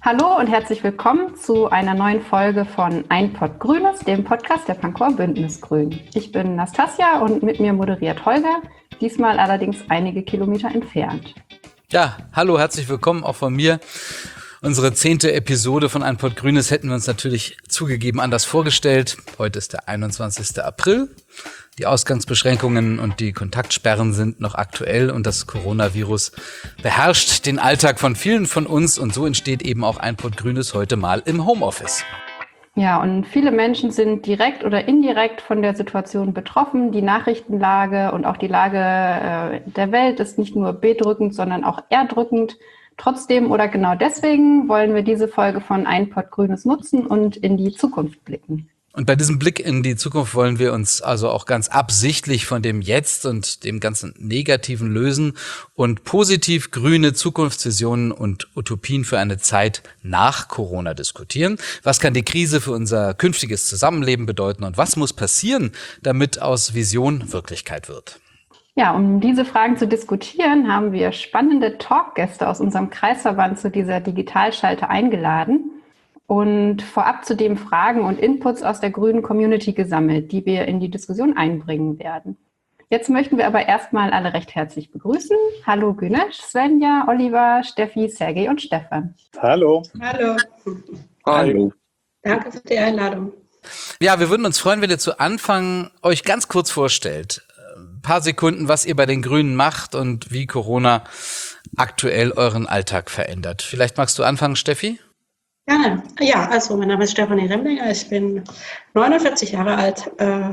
Hallo und herzlich willkommen zu einer neuen Folge von Ein Pott Grünes, dem Podcast der Pankower Bündnis Grün. Ich bin Nastasia und mit mir moderiert Holger, diesmal allerdings einige Kilometer entfernt. Ja, hallo, herzlich willkommen auch von mir. Unsere 10. Episode von Ein Pott Grünes hätten wir uns natürlich zugegeben anders vorgestellt. Heute ist der 21. April. Die Ausgangsbeschränkungen und die Kontaktsperren sind noch aktuell und das Coronavirus beherrscht den Alltag von vielen von uns und so entsteht eben auch Ein Pott Grünes heute mal im Homeoffice. Ja, und viele Menschen sind direkt oder indirekt von der Situation betroffen. Die Nachrichtenlage und auch die Lage der Welt ist nicht nur bedrückend, sondern auch erdrückend. Trotzdem oder genau deswegen wollen wir diese Folge von Ein Pott Grünes nutzen und in die Zukunft blicken. Und bei diesem Blick in die Zukunft wollen wir uns also auch ganz absichtlich von dem Jetzt und dem ganzen Negativen lösen und positiv grüne Zukunftsvisionen und Utopien für eine Zeit nach Corona diskutieren. Was kann die Krise für unser künftiges Zusammenleben bedeuten und was muss passieren, damit aus Vision Wirklichkeit wird? Ja, um diese Fragen zu diskutieren, haben wir spannende Talkgäste aus unserem Kreisverband zu dieser Digitalschalte eingeladen und vorab zudem Fragen und Inputs aus der grünen Community gesammelt, die wir in die Diskussion einbringen werden. Jetzt möchten wir aber erstmal alle recht herzlich begrüßen. Hallo Güneş, Svenja, Oliver, Steffi, Sergej und Stefan. Hallo. Hallo. Hallo. Danke für die Einladung. Ja, wir würden uns freuen, wenn ihr zu Anfang euch ganz kurz vorstellt. Ein paar Sekunden, was ihr bei den Grünen macht und wie Corona aktuell euren Alltag verändert. Vielleicht magst du anfangen, Steffi? Gerne. Ja, also mein Name ist Stefanie Remlinger, ich bin 49 Jahre alt,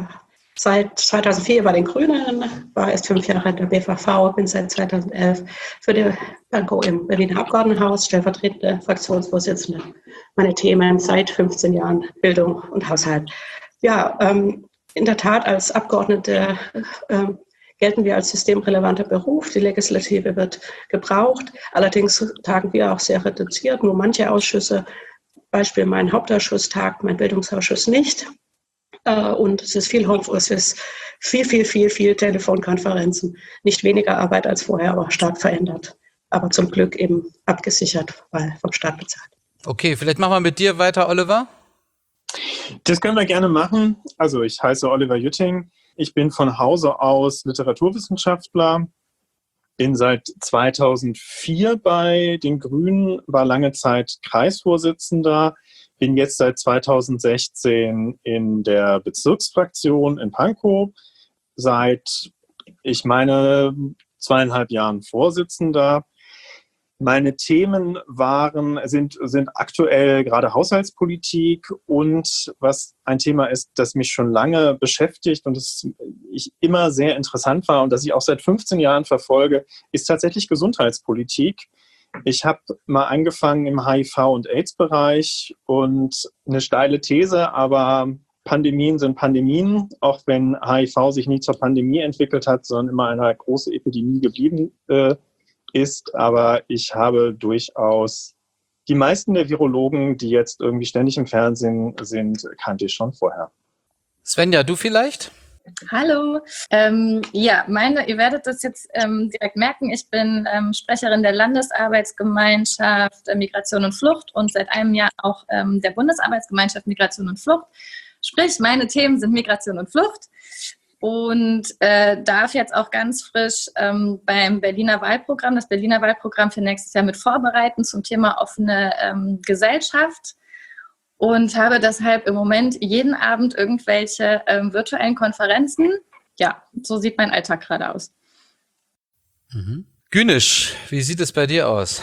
seit 2004 bei den Grünen, war erst 5 Jahre in der BVV, bin seit 2011 für die Pankow im Berliner Abgeordnetenhaus stellvertretende Fraktionsvorsitzende. Meine Themen seit 15 Jahren Bildung und Haushalt. Ja, in der Tat als Abgeordnete gelten wir als systemrelevanter Beruf. Die Legislative wird gebraucht. Allerdings tagen wir auch sehr reduziert. Nur manche Ausschüsse, Beispiel mein Hauptausschuss tagt, mein Bildungsausschuss nicht. Und es ist viel Homeoffice, viel Telefonkonferenzen. Nicht weniger Arbeit als vorher, aber stark verändert. Aber zum Glück eben abgesichert, weil vom Staat bezahlt. Okay, vielleicht machen wir mit dir weiter, Oliver. Das können wir gerne machen. Also ich heiße Oliver Jütting. Ich bin von Hause aus Literaturwissenschaftler, bin seit 2004 bei den Grünen, war lange Zeit Kreisvorsitzender, bin jetzt seit 2016 in der Bezirksfraktion in Pankow, seit, ich meine, 2,5 Jahren Vorsitzender. Meine Themen sind aktuell gerade Haushaltspolitik und was ein Thema ist, das mich schon lange beschäftigt und das ich immer sehr interessant war und das ich auch seit 15 Jahren verfolge, ist tatsächlich Gesundheitspolitik. Ich habe mal angefangen im HIV- und AIDS-Bereich und eine steile These, aber Pandemien sind Pandemien, auch wenn HIV sich nie zur Pandemie entwickelt hat, sondern immer eine große Epidemie geblieben ist, aber ich habe durchaus die meisten der Virologen, die jetzt irgendwie ständig im Fernsehen sind, kannte ich schon vorher. Svenja, du vielleicht? Hallo. Ihr werdet das jetzt direkt merken, ich bin Sprecherin der Landesarbeitsgemeinschaft Migration und Flucht und seit einem Jahr auch der Bundesarbeitsgemeinschaft Migration und Flucht. Sprich, meine Themen sind Migration und Flucht. Und darf jetzt auch ganz frisch beim Berliner Wahlprogramm, das Berliner Wahlprogramm für nächstes Jahr mit vorbereiten zum Thema offene Gesellschaft und habe deshalb im Moment jeden Abend irgendwelche virtuellen Konferenzen. Ja, so sieht mein Alltag gerade aus. Mhm. Güneş, wie sieht es bei dir aus?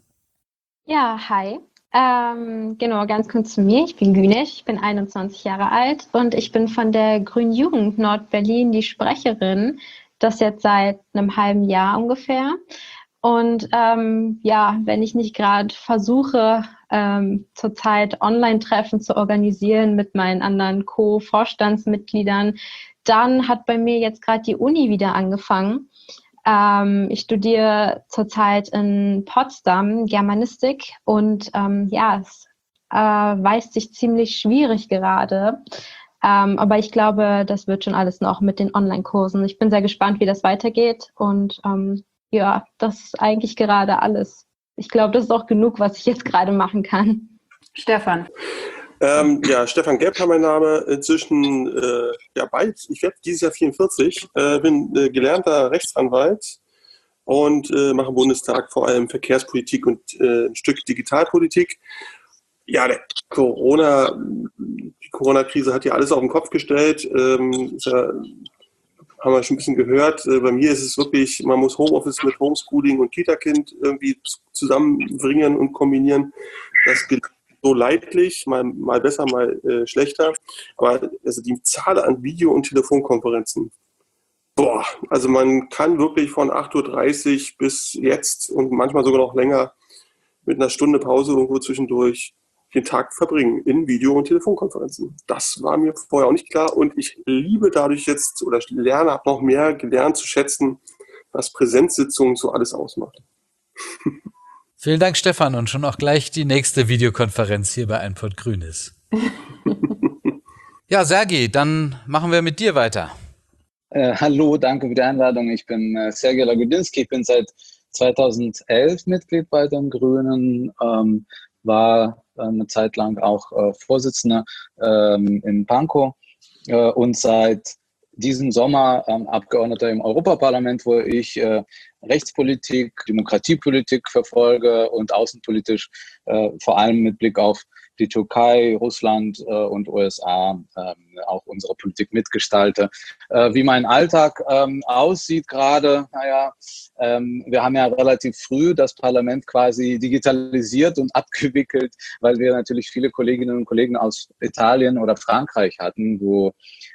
Ja, hi. Genau, ganz kurz zu mir. Ich bin Güneş, ich bin 21 Jahre alt und ich bin von der Grünen Jugend Nordberlin die Sprecherin, das jetzt seit einem halben Jahr ungefähr. Und wenn ich nicht gerade versuche, zurzeit Online-Treffen zu organisieren mit meinen anderen Co-Vorstandsmitgliedern, dann hat bei mir jetzt gerade die Uni wieder angefangen. Ich studiere zurzeit in Potsdam Germanistik und es weist sich ziemlich schwierig gerade. Aber ich glaube, das wird schon alles noch mit den Online-Kursen. Ich bin sehr gespannt, wie das weitergeht und das ist eigentlich gerade alles. Ich glaube, das ist auch genug, was ich jetzt gerade machen kann. Stefan. Stefan Gepp mein Name. Inzwischen, ich werde dieses Jahr 44, bin gelernter Rechtsanwalt und mache im Bundestag vor allem Verkehrspolitik und ein Stück Digitalpolitik. Ja, die Corona-Krise hat ja alles auf den Kopf gestellt. Haben wir schon ein bisschen gehört. Bei mir ist es wirklich, man muss Homeoffice mit Homeschooling und Kita-Kind irgendwie zusammenbringen und kombinieren. Das geht so leidlich, mal besser, mal schlechter. Aber also die Zahl an Video- und Telefonkonferenzen, also man kann wirklich von 8:30 Uhr bis jetzt und manchmal sogar noch länger mit einer Stunde Pause irgendwo zwischendurch den Tag verbringen in Video- und Telefonkonferenzen. Das war mir vorher auch nicht klar und ich liebe dadurch jetzt oder habe noch mehr gelernt zu schätzen, was Präsenzsitzungen so alles ausmacht. Vielen Dank, Stefan, und schon auch gleich die nächste Videokonferenz hier bei Ein Pott Grünes. Ja, Sergej, dann machen wir mit dir weiter. Hallo, danke für die Einladung. Ich bin Sergej Lagodinsky, ich bin seit 2011 Mitglied bei den Grünen, war eine Zeit lang auch Vorsitzender in Pankow und seit diesem Sommer Abgeordneter im Europaparlament, wo ich Rechtspolitik, Demokratiepolitik verfolge und außenpolitisch vor allem mit Blick auf die Türkei, Russland und USA auch unsere Politik mitgestalte. Wie mein Alltag aussieht gerade, wir haben ja relativ früh das Parlament quasi digitalisiert und abgewickelt, weil wir natürlich viele Kolleginnen und Kollegen aus Italien oder Frankreich hatten, wo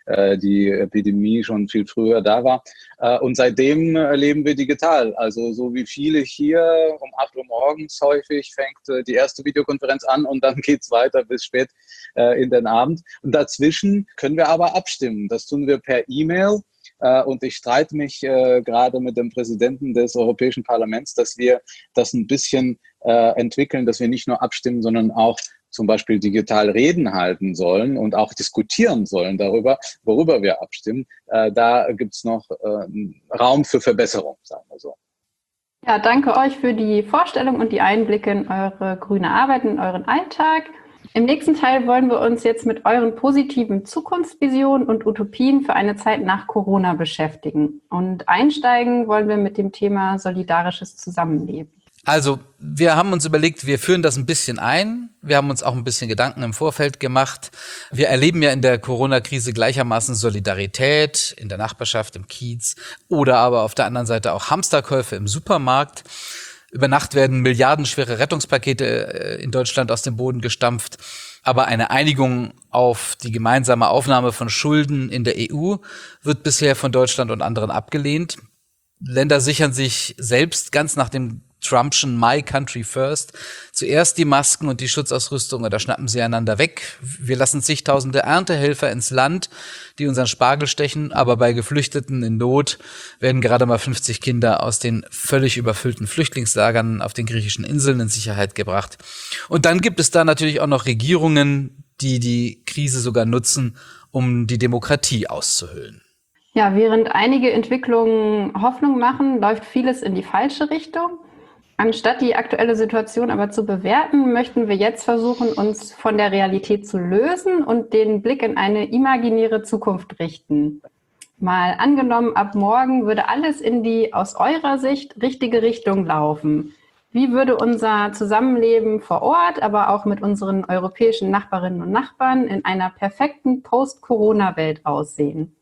die Epidemie schon viel früher da war. Und seitdem leben wir digital. Also so wie viele hier um 8 Uhr morgens häufig fängt die erste Videokonferenz an und dann geht's weiter bis spät in den Abend. Und dazwischen können wir aber abstimmen. Das tun wir per E-Mail. Und ich streite mich gerade mit dem Präsidenten des Europäischen Parlaments, dass wir das ein bisschen entwickeln, dass wir nicht nur abstimmen, sondern auch zum Beispiel digital Reden halten sollen und auch diskutieren sollen darüber, worüber wir abstimmen. Da gibt es noch Raum für Verbesserung, sagen wir so. Ja, danke euch für die Vorstellung und die Einblicke in eure grüne Arbeit, in euren Alltag. Im nächsten Teil wollen wir uns jetzt mit euren positiven Zukunftsvisionen und Utopien für eine Zeit nach Corona beschäftigen. Und einsteigen wollen wir mit dem Thema solidarisches Zusammenleben. Also, wir haben uns überlegt, wir führen das ein bisschen ein. Wir haben uns auch ein bisschen Gedanken im Vorfeld gemacht. Wir erleben ja in der Corona-Krise gleichermaßen Solidarität in der Nachbarschaft, im Kiez oder aber auf der anderen Seite auch Hamsterkäufe im Supermarkt. Über Nacht werden milliardenschwere Rettungspakete in Deutschland aus dem Boden gestampft. Aber eine Einigung auf die gemeinsame Aufnahme von Schulden in der EU wird bisher von Deutschland und anderen abgelehnt. Länder sichern sich selbst ganz nach dem Trumpschen My Country First zuerst die Masken und die Schutzausrüstung oder schnappen sie einander weg. Wir lassen zigtausende Erntehelfer ins Land, die unseren Spargel stechen, aber bei Geflüchteten in Not werden gerade mal 50 Kinder aus den völlig überfüllten Flüchtlingslagern auf den griechischen Inseln in Sicherheit gebracht. Und dann gibt es da natürlich auch noch Regierungen, die die Krise sogar nutzen, um die Demokratie auszuhöhlen. Ja, während einige Entwicklungen Hoffnung machen, läuft vieles in die falsche Richtung. Anstatt die aktuelle Situation aber zu bewerten, möchten wir jetzt versuchen, uns von der Realität zu lösen und den Blick in eine imaginäre Zukunft richten. Mal angenommen, ab morgen würde alles in die aus eurer Sicht richtige Richtung laufen. Wie würde unser Zusammenleben vor Ort, aber auch mit unseren europäischen Nachbarinnen und Nachbarn in einer perfekten Post-Corona-Welt aussehen?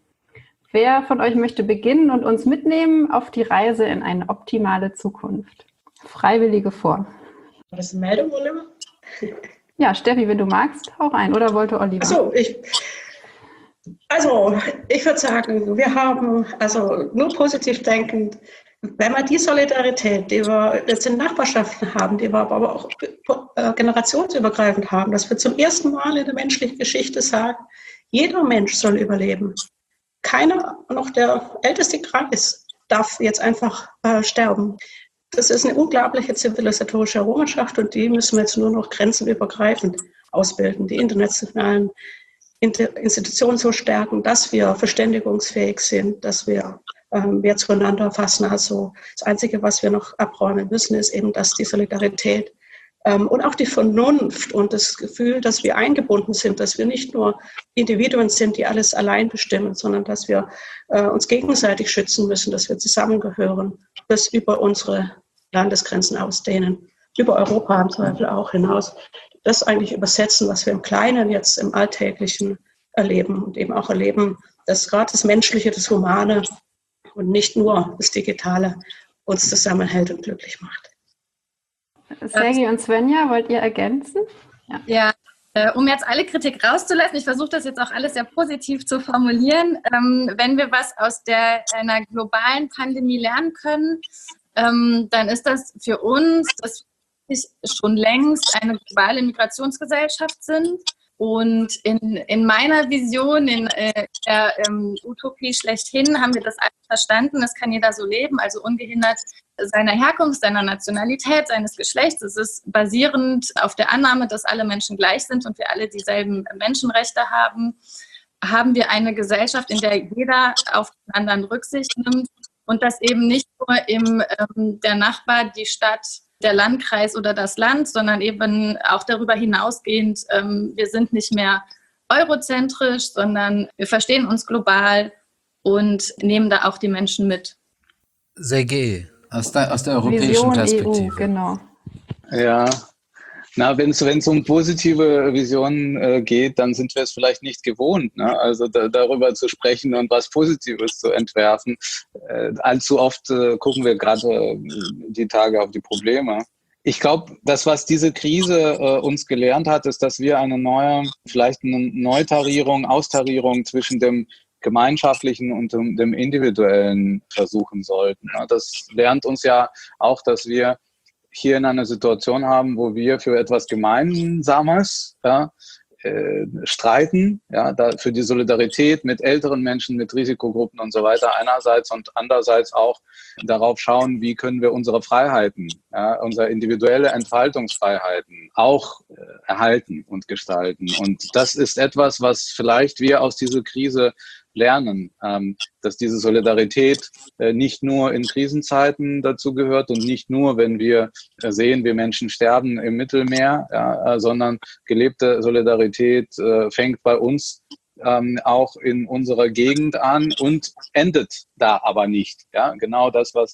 Wer von euch möchte beginnen und uns mitnehmen auf die Reise in eine optimale Zukunft? Freiwillige vor. War das eine Meldung, Oliver? Ja, Steffi, wenn du magst, hau rein. Oder wollte Oliver? Ich würde sagen, wir haben, nur positiv denkend, wenn wir die Solidarität, die wir jetzt in Nachbarschaften haben, die wir aber auch generationsübergreifend haben, dass wir zum ersten Mal in der menschlichen Geschichte sagen, jeder Mensch soll überleben. Keiner, noch der älteste Kreis, darf jetzt einfach sterben. Das ist eine unglaubliche zivilisatorische Errungenschaft und die müssen wir jetzt nur noch grenzenübergreifend ausbilden, die internationalen Institutionen so stärken, dass wir verständigungsfähig sind, dass wir wir zueinander fassen. Also das Einzige, was wir noch abräumen müssen, ist eben, dass die Solidarität und auch die Vernunft und das Gefühl, dass wir eingebunden sind, dass wir nicht nur Individuen sind, die alles allein bestimmen, sondern dass wir uns gegenseitig schützen müssen, dass wir zusammengehören, das über unsere Landesgrenzen ausdehnen, über Europa im Zweifel auch hinaus. Das eigentlich übersetzen, was wir im Kleinen jetzt im Alltäglichen erleben und eben auch erleben, dass gerade das Menschliche, das Humane und nicht nur das Digitale uns zusammenhält und glücklich macht. Sergej und Svenja, wollt ihr ergänzen? Ja, um jetzt alle Kritik rauszulassen, ich versuche das jetzt auch alles sehr positiv zu formulieren. Wenn wir was aus einer globalen Pandemie lernen können, dann ist das für uns, dass wir schon längst eine globale Migrationsgesellschaft sind. Und in meiner Vision, in der Utopie schlechthin, haben wir das alles verstanden. Es kann jeder so leben, also ungehindert seiner Herkunft, seiner Nationalität, seines Geschlechts. Es ist basierend auf der Annahme, dass alle Menschen gleich sind und wir alle dieselben Menschenrechte haben. Haben wir eine Gesellschaft, in der jeder auf den anderen Rücksicht nimmt und das eben nicht nur der Nachbar, die Stadt, der Landkreis oder das Land, sondern eben auch darüber hinausgehend, wir sind nicht mehr eurozentrisch, sondern wir verstehen uns global und nehmen da auch die Menschen mit. Sergej, aus der europäischen Vision Perspektive. EU, genau. Ja, na, wenn es um positive Visionen geht, dann sind wir es vielleicht nicht gewohnt, ne? Also darüber zu sprechen und was Positives zu entwerfen. Allzu oft gucken wir gerade die Tage auf die Probleme. Ich glaube, das, was diese Krise uns gelernt hat, ist, dass wir vielleicht eine Neutarierung, Austarierung zwischen dem Gemeinschaftlichen und dem Individuellen versuchen sollten. Das lernt uns ja auch, dass wir hier in einer Situation haben, wo wir für etwas Gemeinsames streiten, für die Solidarität mit älteren Menschen, mit Risikogruppen und so weiter einerseits und andererseits auch darauf schauen, wie können wir unsere Freiheiten, unsere individuelle Entfaltungsfreiheiten auch erhalten und gestalten. Und das ist etwas, was vielleicht wir aus dieser Krise lernen, dass diese Solidarität nicht nur in Krisenzeiten dazu gehört und nicht nur, wenn wir sehen, wie Menschen sterben im Mittelmeer, sondern gelebte Solidarität fängt bei uns auch in unserer Gegend an und endet da aber nicht. Ja? Genau das, was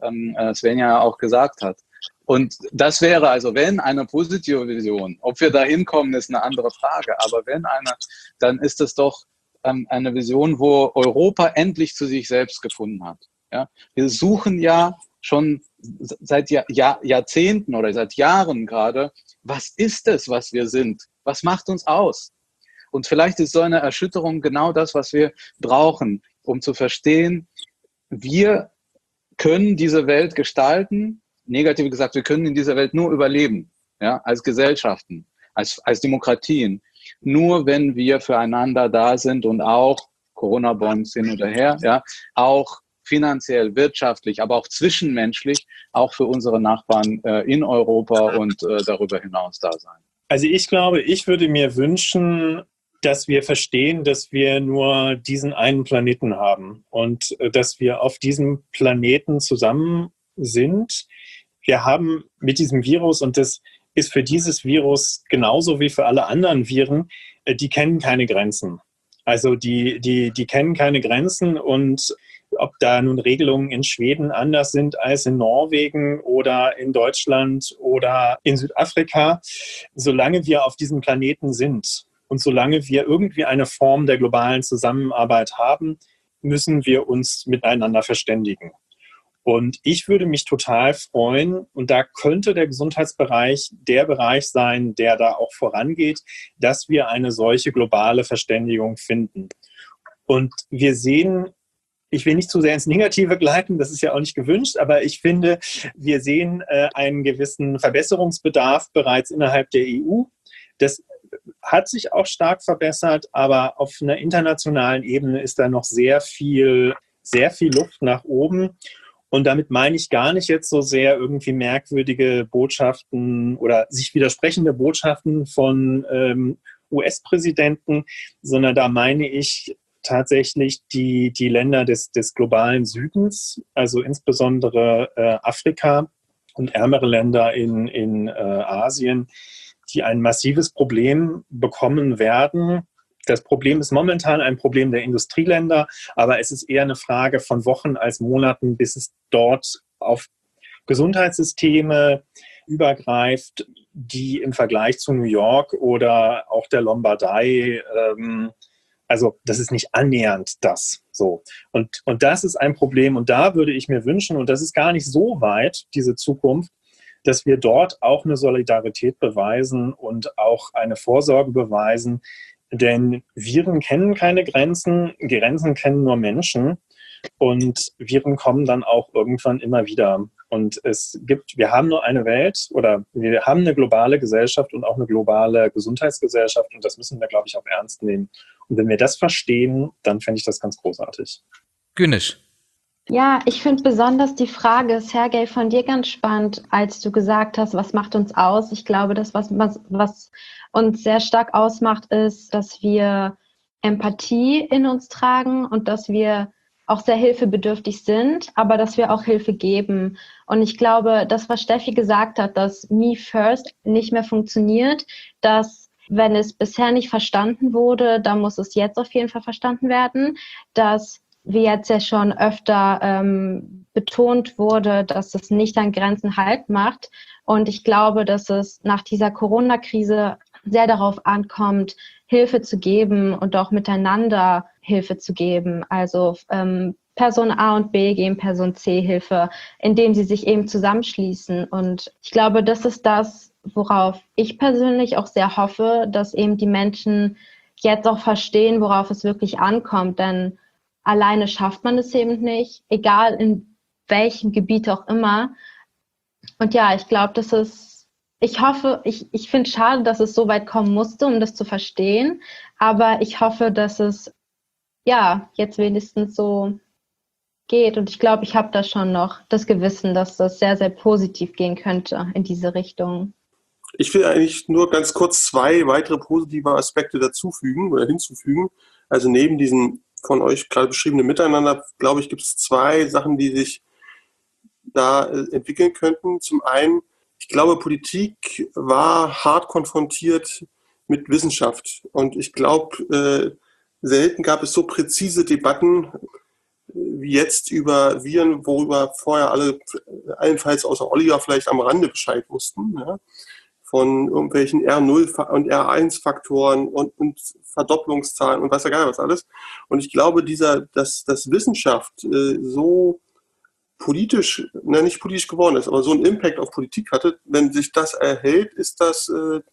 Svenja auch gesagt hat. Und das wäre also, wenn eine positive Vision, ob wir da hinkommen, ist eine andere Frage, aber wenn eine, dann ist es doch eine Vision, wo Europa endlich zu sich selbst gefunden hat. Ja? Wir suchen ja schon seit Jahrzehnten oder seit Jahren gerade, was ist es, was wir sind? Was macht uns aus? Und vielleicht ist so eine Erschütterung genau das, was wir brauchen, um zu verstehen, wir können diese Welt gestalten. Negativ gesagt, wir können in dieser Welt nur überleben, als Gesellschaften, als Demokratien. Nur wenn wir füreinander da sind und auch Corona-Bonds hin oder her, auch finanziell, wirtschaftlich, aber auch zwischenmenschlich, auch für unsere Nachbarn in Europa und darüber hinaus da sein. Also ich glaube, ich würde mir wünschen, dass wir verstehen, dass wir nur diesen einen Planeten haben und dass wir auf diesem Planeten zusammen sind. Wir haben mit diesem Virus, und das ist für dieses Virus genauso wie für alle anderen Viren, die kennen keine Grenzen. Also die kennen keine Grenzen, und ob da nun Regelungen in Schweden anders sind als in Norwegen oder in Deutschland oder in Südafrika, solange wir auf diesem Planeten sind und solange wir irgendwie eine Form der globalen Zusammenarbeit haben, müssen wir uns miteinander verständigen. Und ich würde mich total freuen, und da könnte der Gesundheitsbereich der Bereich sein, der da auch vorangeht, dass wir eine solche globale Verständigung finden. Und wir sehen, ich will nicht zu sehr ins Negative gleiten, das ist ja auch nicht gewünscht, aber ich finde, wir sehen einen gewissen Verbesserungsbedarf bereits innerhalb der EU. Das hat sich auch stark verbessert, aber auf einer internationalen Ebene ist da noch sehr viel Luft nach oben. Und damit meine ich gar nicht jetzt so sehr irgendwie merkwürdige Botschaften oder sich widersprechende Botschaften von US-Präsidenten, sondern da meine ich tatsächlich die Länder des globalen Südens, also insbesondere Afrika und ärmere Länder in Asien, die ein massives Problem bekommen werden. Das Problem ist momentan ein Problem der Industrieländer, aber es ist eher eine Frage von Wochen als Monaten, bis es dort auf Gesundheitssysteme übergreift, die im Vergleich zu New York oder auch der Lombardei, also das ist nicht annähernd das so. Und das ist ein Problem und da würde ich mir wünschen, und das ist gar nicht so weit, diese Zukunft, dass wir dort auch eine Solidarität beweisen und auch eine Vorsorge beweisen, denn Viren kennen keine Grenzen, Grenzen kennen nur Menschen und Viren kommen dann auch irgendwann immer wieder. Und wir haben nur eine Welt oder wir haben eine globale Gesellschaft und auch eine globale Gesundheitsgesellschaft und das müssen wir, glaube ich, auch ernst nehmen. Und wenn wir das verstehen, dann fände ich das ganz großartig. Günisch. Ja, ich finde besonders die Frage, Sergej, von dir ganz spannend, als du gesagt hast, was macht uns aus? Ich glaube, das, was uns sehr stark ausmacht, ist, dass wir Empathie in uns tragen und dass wir auch sehr hilfebedürftig sind, aber dass wir auch Hilfe geben. Und ich glaube, das, was Steffi gesagt hat, dass Me First nicht mehr funktioniert, dass wenn es bisher nicht verstanden wurde, dann muss es jetzt auf jeden Fall verstanden werden, dass wie jetzt ja schon öfter betont wurde, dass es nicht an Grenzen Halt macht. Und ich glaube, dass es nach dieser Corona-Krise sehr darauf ankommt, Hilfe zu geben und auch miteinander Hilfe zu geben. Also Person A und B geben Person C Hilfe, indem sie sich eben zusammenschließen. Und ich glaube, das ist das, worauf ich persönlich auch sehr hoffe, dass eben die Menschen jetzt auch verstehen, worauf es wirklich ankommt. Denn alleine schafft man es eben nicht, egal in welchem Gebiet auch immer. Und ja, ich glaube, ich finde es schade, dass es so weit kommen musste, um das zu verstehen. Aber ich hoffe, dass es ja jetzt wenigstens so geht. Und ich glaube, ich habe da schon noch das Gewissen, dass das sehr, sehr positiv gehen könnte in diese Richtung. Ich will eigentlich nur ganz kurz 2 weitere positive Aspekte hinzufügen. Also neben diesen von euch gerade beschriebenen Miteinander, glaube ich, gibt es 2 Sachen, die sich da entwickeln könnten. Zum einen, ich glaube, Politik war hart konfrontiert mit Wissenschaft. Und ich glaube, selten gab es so präzise Debatten wie jetzt über Viren, worüber vorher allenfalls außer Oliver vielleicht am Rande Bescheid wussten. Ja? Von irgendwelchen R0 und R1-Faktoren und Verdopplungszahlen und weiß ja gar nicht was alles. Und ich glaube, dass Wissenschaft so politisch, nicht politisch geworden ist, aber so einen Impact auf Politik hatte, wenn sich das erhält, ist das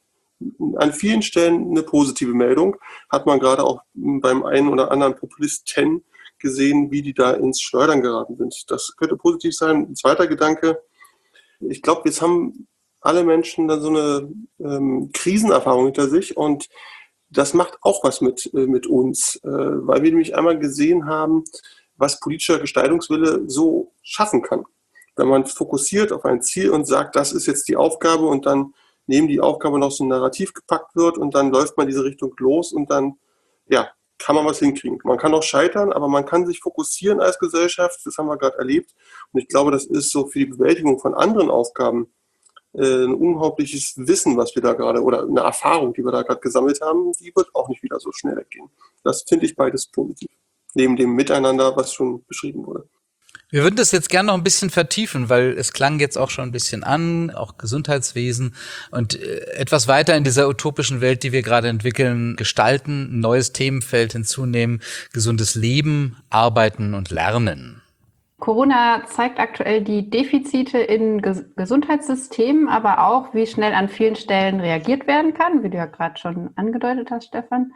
an vielen Stellen eine positive Meldung. Hat man gerade auch beim einen oder anderen Populisten gesehen, wie die da ins Schleudern geraten sind. Das könnte positiv sein. Ein zweiter Gedanke, ich glaube, jetzt haben alle Menschen dann so eine Krisenerfahrung hinter sich und das macht auch was mit uns, weil wir nämlich einmal gesehen haben, was politischer Gestaltungswille so schaffen kann. Wenn man fokussiert auf ein Ziel und sagt, das ist jetzt die Aufgabe und dann neben die Aufgabe noch so ein Narrativ gepackt wird und dann läuft man diese Richtung los und dann, ja, kann man was hinkriegen. Man kann auch scheitern, aber man kann sich fokussieren als Gesellschaft, das haben wir gerade erlebt und ich glaube, das ist so für die Bewältigung von anderen Aufgaben ein unglaubliches Wissen, was wir da gerade, oder eine Erfahrung, die wir da gerade gesammelt haben, die wird auch nicht wieder so schnell weggehen. Das finde ich beides positiv. Neben dem Miteinander, was schon beschrieben wurde. Wir würden das jetzt gerne noch ein bisschen vertiefen, weil es klang jetzt auch schon ein bisschen an, auch Gesundheitswesen und etwas weiter in dieser utopischen Welt, die wir gerade entwickeln, gestalten, ein neues Themenfeld hinzunehmen, gesundes Leben, Arbeiten und Lernen. Corona zeigt aktuell die Defizite in Gesundheitssystemen, aber auch, wie schnell an vielen Stellen reagiert werden kann, wie du ja gerade schon angedeutet hast, Stefan.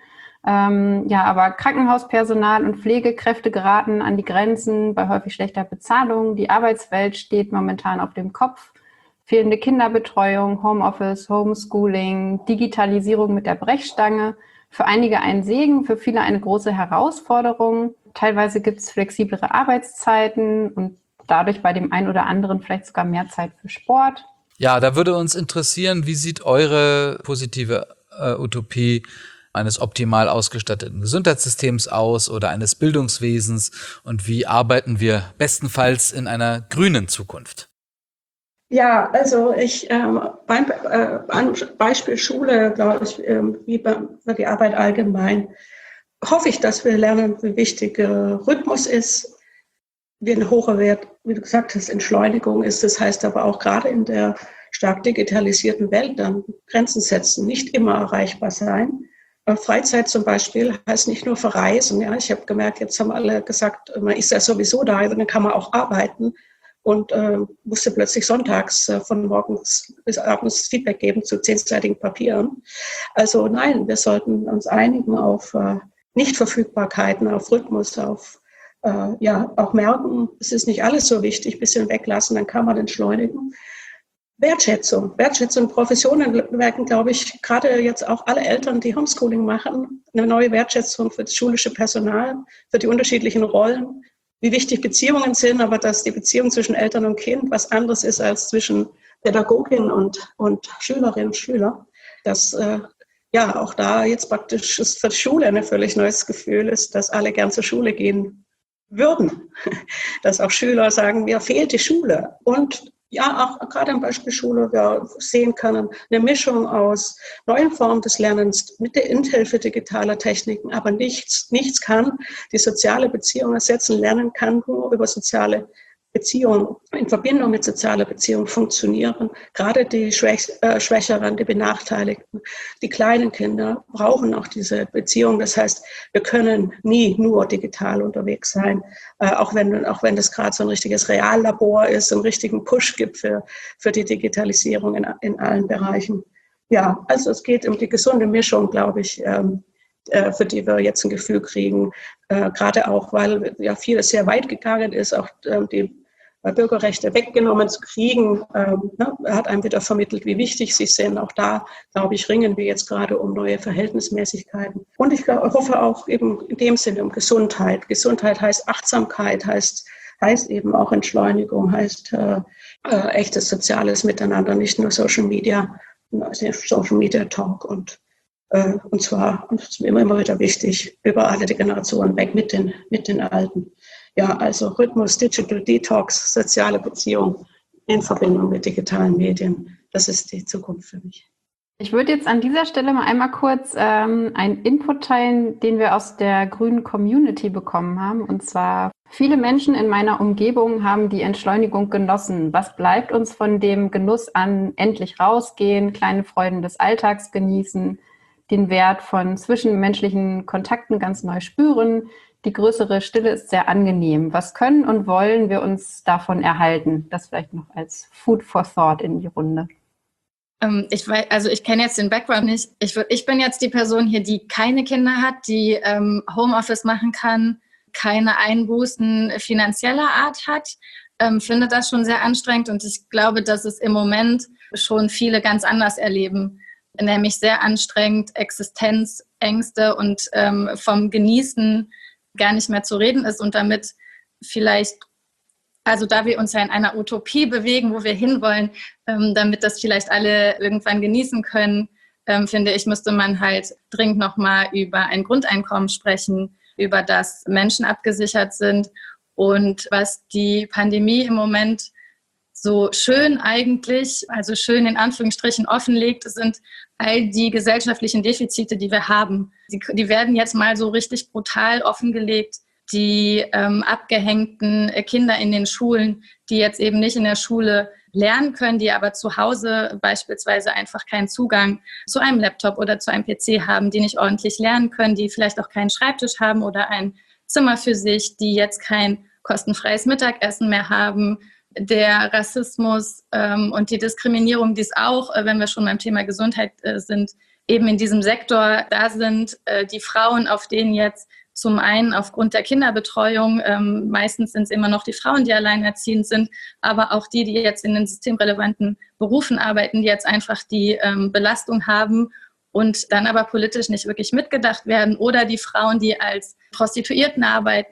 Aber Krankenhauspersonal und Pflegekräfte geraten an die Grenzen bei häufig schlechter Bezahlung. Die Arbeitswelt steht momentan auf dem Kopf. Fehlende Kinderbetreuung, Homeoffice, Homeschooling, Digitalisierung mit der Brechstange. Für einige ein Segen, für viele eine große Herausforderung. Teilweise gibt es flexiblere Arbeitszeiten und dadurch bei dem einen oder anderen vielleicht sogar mehr Zeit für Sport. Ja, da würde uns interessieren, wie sieht eure positive Utopie eines optimal ausgestatteten Gesundheitssystems aus oder eines Bildungswesens? Und wie arbeiten wir bestenfalls in einer grünen Zukunft? Ja, also beim Beispiel Schule, glaube ich, wie bei die Arbeit allgemein, hoffe ich, dass wir lernen, wie wichtig Rhythmus ist, wie ein hoher Wert, wie du gesagt hast, Entschleunigung ist. Das heißt aber auch gerade in der stark digitalisierten Welt dann Grenzen setzen, nicht immer erreichbar sein. Freizeit zum Beispiel heißt nicht nur verreisen. Ja, ich habe gemerkt, jetzt haben alle gesagt, man ist ja sowieso da, dann kann man auch arbeiten. Und musste plötzlich sonntags von morgens bis abends Feedback geben zu 10-seitigen Papieren. Also nein, wir sollten uns einigen auf Nichtverfügbarkeiten, auf Rhythmus, auf auch merken, es ist nicht alles so wichtig, ein bisschen weglassen, dann kann man entschleunigen. Wertschätzung, Professionen merken, glaube ich, gerade jetzt auch alle Eltern, die Homeschooling machen, eine neue Wertschätzung für das schulische Personal, für die unterschiedlichen Rollen, wie wichtig Beziehungen sind, aber dass die Beziehung zwischen Eltern und Kind was anderes ist als zwischen Pädagogin und Schülerinnen und Schüler. Dass auch da jetzt praktisch es für die Schule ein völlig neues Gefühl ist, dass alle gern zur Schule gehen würden. Dass auch Schüler sagen, mir fehlt die Schule. Und ja, auch gerade am Beispiel Schule wir sehen können, eine Mischung aus neuen Formen des Lernens mit der Mithilfe digitaler Techniken, aber nichts kann die soziale Beziehung ersetzen. Lernen kann nur über soziale Beziehungen, in Verbindung mit sozialer Beziehung funktionieren. Gerade die Schwächeren, die Benachteiligten, die kleinen Kinder brauchen auch diese Beziehung. Das heißt, wir können nie nur digital unterwegs sein, auch wenn das gerade so ein richtiges Reallabor ist, einen richtigen Push gibt für die Digitalisierung in allen Bereichen. Ja, also es geht um die gesunde Mischung, glaube ich, für die wir jetzt ein Gefühl kriegen, gerade auch, weil ja vieles sehr weit gegangen ist, auch die Bürgerrechte weggenommen zu kriegen, hat einem wieder vermittelt, wie wichtig sie sind. Auch da, glaube ich, ringen wir jetzt gerade um neue Verhältnismäßigkeiten. Und ich hoffe auch eben in dem Sinne um Gesundheit. Gesundheit heißt Achtsamkeit, heißt eben auch Entschleunigung, heißt echtes soziales Miteinander, nicht nur Social Media Talk und zwar immer wieder wichtig, über alle die Generationen weg mit den Alten. Ja, also Rhythmus, Digital Detox, soziale Beziehung in Verbindung mit digitalen Medien, das ist die Zukunft für mich. Ich würde jetzt an dieser Stelle mal einmal kurz einen Input teilen, den wir aus der grünen Community bekommen haben. Und zwar, viele Menschen in meiner Umgebung haben die Entschleunigung genossen. Was bleibt uns von dem Genuss an? Endlich rausgehen, kleine Freuden des Alltags genießen, den Wert von zwischenmenschlichen Kontakten ganz neu spüren. Die größere Stille ist sehr angenehm. Was können und wollen wir uns davon erhalten? Das vielleicht noch als Food for Thought in die Runde. Ich kenne jetzt den Background nicht. Ich bin jetzt die Person hier, die keine Kinder hat, die Homeoffice machen kann, keine Einbußen finanzieller Art hat. Finde das schon sehr anstrengend und ich glaube, dass es im Moment schon viele ganz anders erleben. Nämlich sehr anstrengend, Existenzängste und vom Genießen gar nicht mehr zu reden ist und damit vielleicht, also da wir uns ja in einer Utopie bewegen, wo wir hinwollen, damit das vielleicht alle irgendwann genießen können, finde ich, müsste man halt dringend nochmal über ein Grundeinkommen sprechen, über das Menschen abgesichert sind und was die Pandemie im Moment so schön eigentlich, also schön in Anführungsstrichen offenlegt, sind all die gesellschaftlichen Defizite, die wir haben. Die werden jetzt mal so richtig brutal offengelegt. Die abgehängten Kinder in den Schulen, die jetzt eben nicht in der Schule lernen können, die aber zu Hause beispielsweise einfach keinen Zugang zu einem Laptop oder zu einem PC haben, die nicht ordentlich lernen können, die vielleicht auch keinen Schreibtisch haben oder ein Zimmer für sich, die jetzt kein kostenfreies Mittagessen mehr haben. Der Rassismus und die Diskriminierung, die es auch, wenn wir schon beim Thema Gesundheit sind, eben in diesem Sektor da sind, die Frauen, auf denen jetzt zum einen aufgrund der Kinderbetreuung, meistens sind es immer noch die Frauen, die alleinerziehend sind, aber auch die jetzt in den systemrelevanten Berufen arbeiten, die jetzt einfach die Belastung haben und dann aber politisch nicht wirklich mitgedacht werden oder die Frauen, die als Prostituierten arbeiten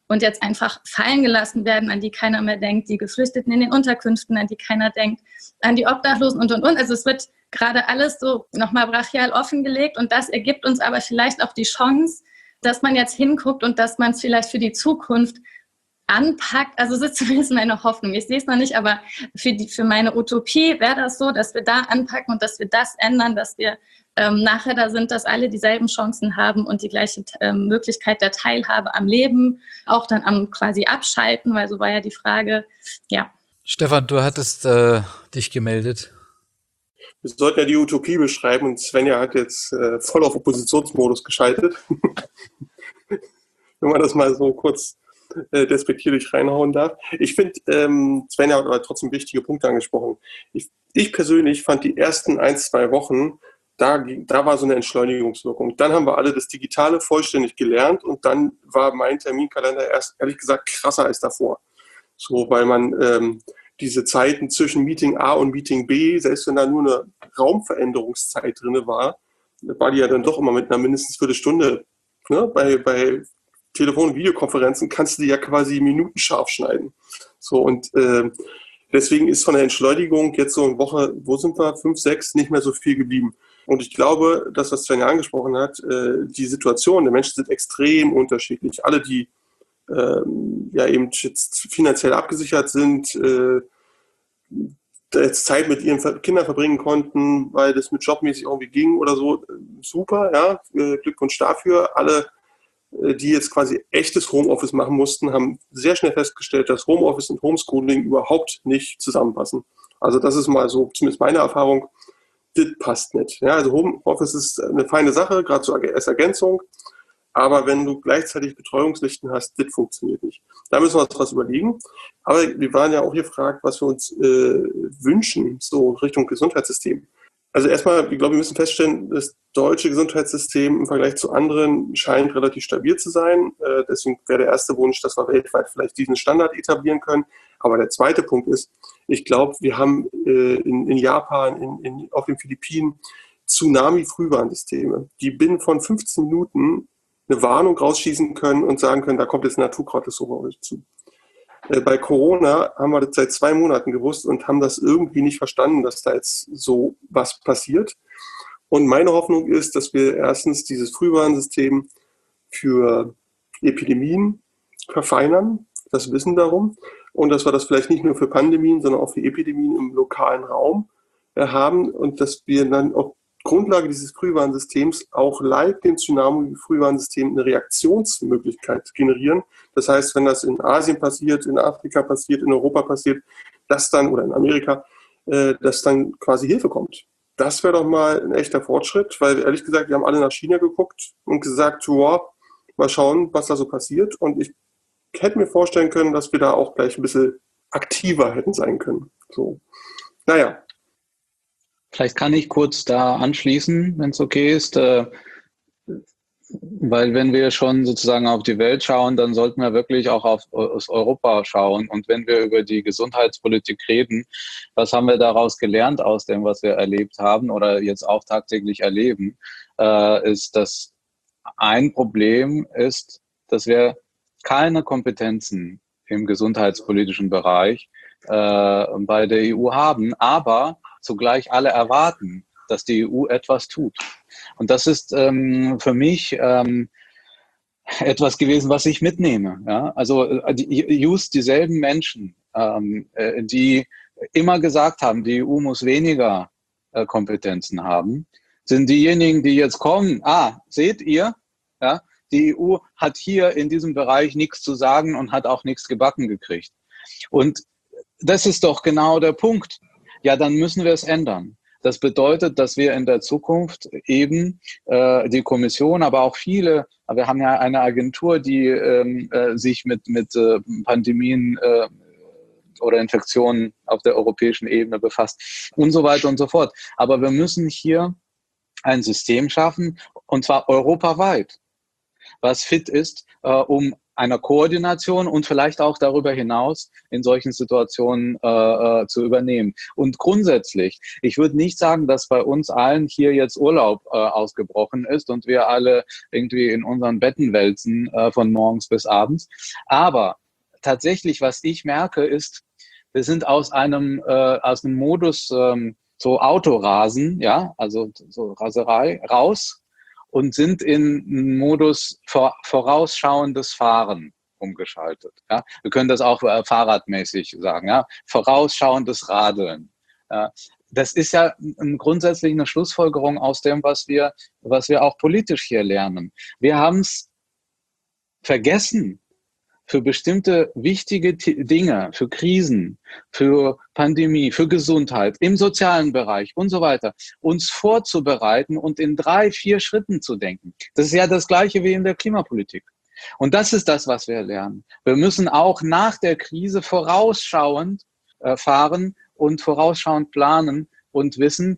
und jetzt einfach fallen gelassen werden, an die keiner mehr denkt, die Geflüchteten in den Unterkünften, an die keiner denkt, an die Obdachlosen und. Also es wird gerade alles so nochmal brachial offengelegt und das ergibt uns aber vielleicht auch die Chance, dass man jetzt hinguckt und dass man es vielleicht für die Zukunft anpackt. Also es ist zumindest meine Hoffnung. Ich sehe es noch nicht, aber für meine Utopie wäre das so, dass wir da anpacken und dass wir das ändern, dass wir nachher da sind, dass alle dieselben Chancen haben und die gleiche Möglichkeit der Teilhabe am Leben, auch dann am quasi Abschalten, weil so war ja die Frage, ja. Stefan, du hattest dich gemeldet. Wir sollten ja die Utopie beschreiben und Svenja hat jetzt voll auf Oppositionsmodus geschaltet. Wenn man das mal so kurz despektierlich reinhauen darf. Ich finde, Svenja hat aber trotzdem wichtige Punkte angesprochen. Ich persönlich fand die ersten 1-2 Wochen, da war so eine Entschleunigungswirkung. Dann haben wir alle das Digitale vollständig gelernt und dann war mein Terminkalender erst, ehrlich gesagt, krasser als davor. So, weil man diese Zeiten zwischen Meeting A und Meeting B, selbst wenn da nur eine Raumveränderungszeit drin war die ja dann doch immer mit einer mindestens Viertelstunde, ne? Bei Telefon- und Videokonferenzen kannst du die ja quasi minutenscharf schneiden. So, und deswegen ist von der Entschleunigung jetzt so eine Woche, wo sind wir, 5, 6, nicht mehr so viel geblieben. Und ich glaube, das, was Svenja angesprochen hat, die Situation der Menschen sind extrem unterschiedlich. Alle, die ja eben jetzt finanziell abgesichert sind, jetzt Zeit mit ihren Kindern verbringen konnten, weil das mit jobmäßig irgendwie ging oder so, super, ja, Glückwunsch dafür. Alle, die jetzt quasi echtes Homeoffice machen mussten, haben sehr schnell festgestellt, dass Homeoffice und Homeschooling überhaupt nicht zusammenpassen. Also das ist mal so, zumindest meine Erfahrung, das passt nicht. Ja, also Homeoffice ist eine feine Sache, gerade so als Ergänzung, aber wenn du gleichzeitig Betreuungspflichten hast, das funktioniert nicht. Da müssen wir uns was überlegen. Aber wir waren ja auch gefragt, was wir uns wünschen, so Richtung Gesundheitssystem. Also erstmal, ich glaube, wir müssen feststellen, das deutsche Gesundheitssystem im Vergleich zu anderen scheint relativ stabil zu sein. Deswegen wäre der erste Wunsch, dass wir weltweit vielleicht diesen Standard etablieren können. Aber der zweite Punkt ist, ich glaube, wir haben in Japan, auf den Philippinen Tsunami-Frühwarnsysteme, die binnen von 15 Minuten eine Warnung rausschießen können und sagen können, da kommt jetzt eine Naturkatastrophe auf euch zu. Bei Corona haben wir das seit 2 Monaten gewusst und haben das irgendwie nicht verstanden, dass da jetzt so was passiert. Und meine Hoffnung ist, dass wir erstens dieses Frühwarnsystem für Epidemien verfeinern, das Wissen darum, und dass wir das vielleicht nicht nur für Pandemien, sondern auch für Epidemien im lokalen Raum haben und dass wir dann auf Grundlage dieses Frühwarnsystems auch live dem Tsunami-Frühwarnsystem eine Reaktionsmöglichkeit generieren. Das heißt, wenn das in Asien passiert, in Afrika passiert, in Europa passiert, dass dann, oder in Amerika, dass dann quasi Hilfe kommt. Das wäre doch mal ein echter Fortschritt, weil ehrlich gesagt, wir haben alle nach China geguckt und gesagt, wow, mal schauen, was da so passiert. Und ich hätte mir vorstellen können, dass wir da auch gleich ein bisschen aktiver hätten sein können. So, naja. Vielleicht kann ich kurz da anschließen, wenn es okay ist, weil wenn wir schon sozusagen auf die Welt schauen, dann sollten wir wirklich auch auf Europa schauen. Und wenn wir über die Gesundheitspolitik reden, was haben wir daraus gelernt aus dem, was wir erlebt haben oder jetzt auch tagtäglich erleben, ist, dass ein Problem ist, dass wir keine Kompetenzen im gesundheitspolitischen Bereich bei der EU haben, aber zugleich alle erwarten, dass die EU etwas tut. Und das ist für mich etwas gewesen, was ich mitnehme. Ja? Also just dieselben Menschen, die immer gesagt haben, die EU muss weniger Kompetenzen haben, sind diejenigen, die jetzt kommen, seht ihr, ja, die EU hat hier in diesem Bereich nichts zu sagen und hat auch nichts gebacken gekriegt. Und das ist doch genau der Punkt. Ja, dann müssen wir es ändern. Das bedeutet, dass wir in der Zukunft eben die Kommission, aber auch viele, wir haben ja eine Agentur, die sich mit Pandemien oder Infektionen auf der europäischen Ebene befasst und so weiter und so fort. Aber wir müssen hier ein System schaffen, und zwar europaweit, was fit ist, um einer Koordination und vielleicht auch darüber hinaus in solchen Situationen zu übernehmen. Und grundsätzlich, ich würde nicht sagen, dass bei uns allen hier jetzt Urlaub ausgebrochen ist und wir alle irgendwie in unseren Betten wälzen von morgens bis abends. Aber tatsächlich, was ich merke, ist, wir sind aus einem Modus so Autorasen, ja, also so Raserei raus und sind in einen Modus vorausschauendes Fahren umgeschaltet. Ja? Wir können das auch fahrradmäßig sagen, ja? Vorausschauendes Radeln. Das ist ja grundsätzlich eine Schlussfolgerung aus dem, was wir auch politisch hier lernen. Wir haben es vergessen, für bestimmte wichtige Dinge, für Krisen, für Pandemie, für Gesundheit, im sozialen Bereich und so weiter, uns vorzubereiten und in 3, 4 Schritten zu denken. Das ist ja das Gleiche wie in der Klimapolitik. Und das ist das, was wir lernen. Wir müssen auch nach der Krise vorausschauend fahren und vorausschauend planen und wissen,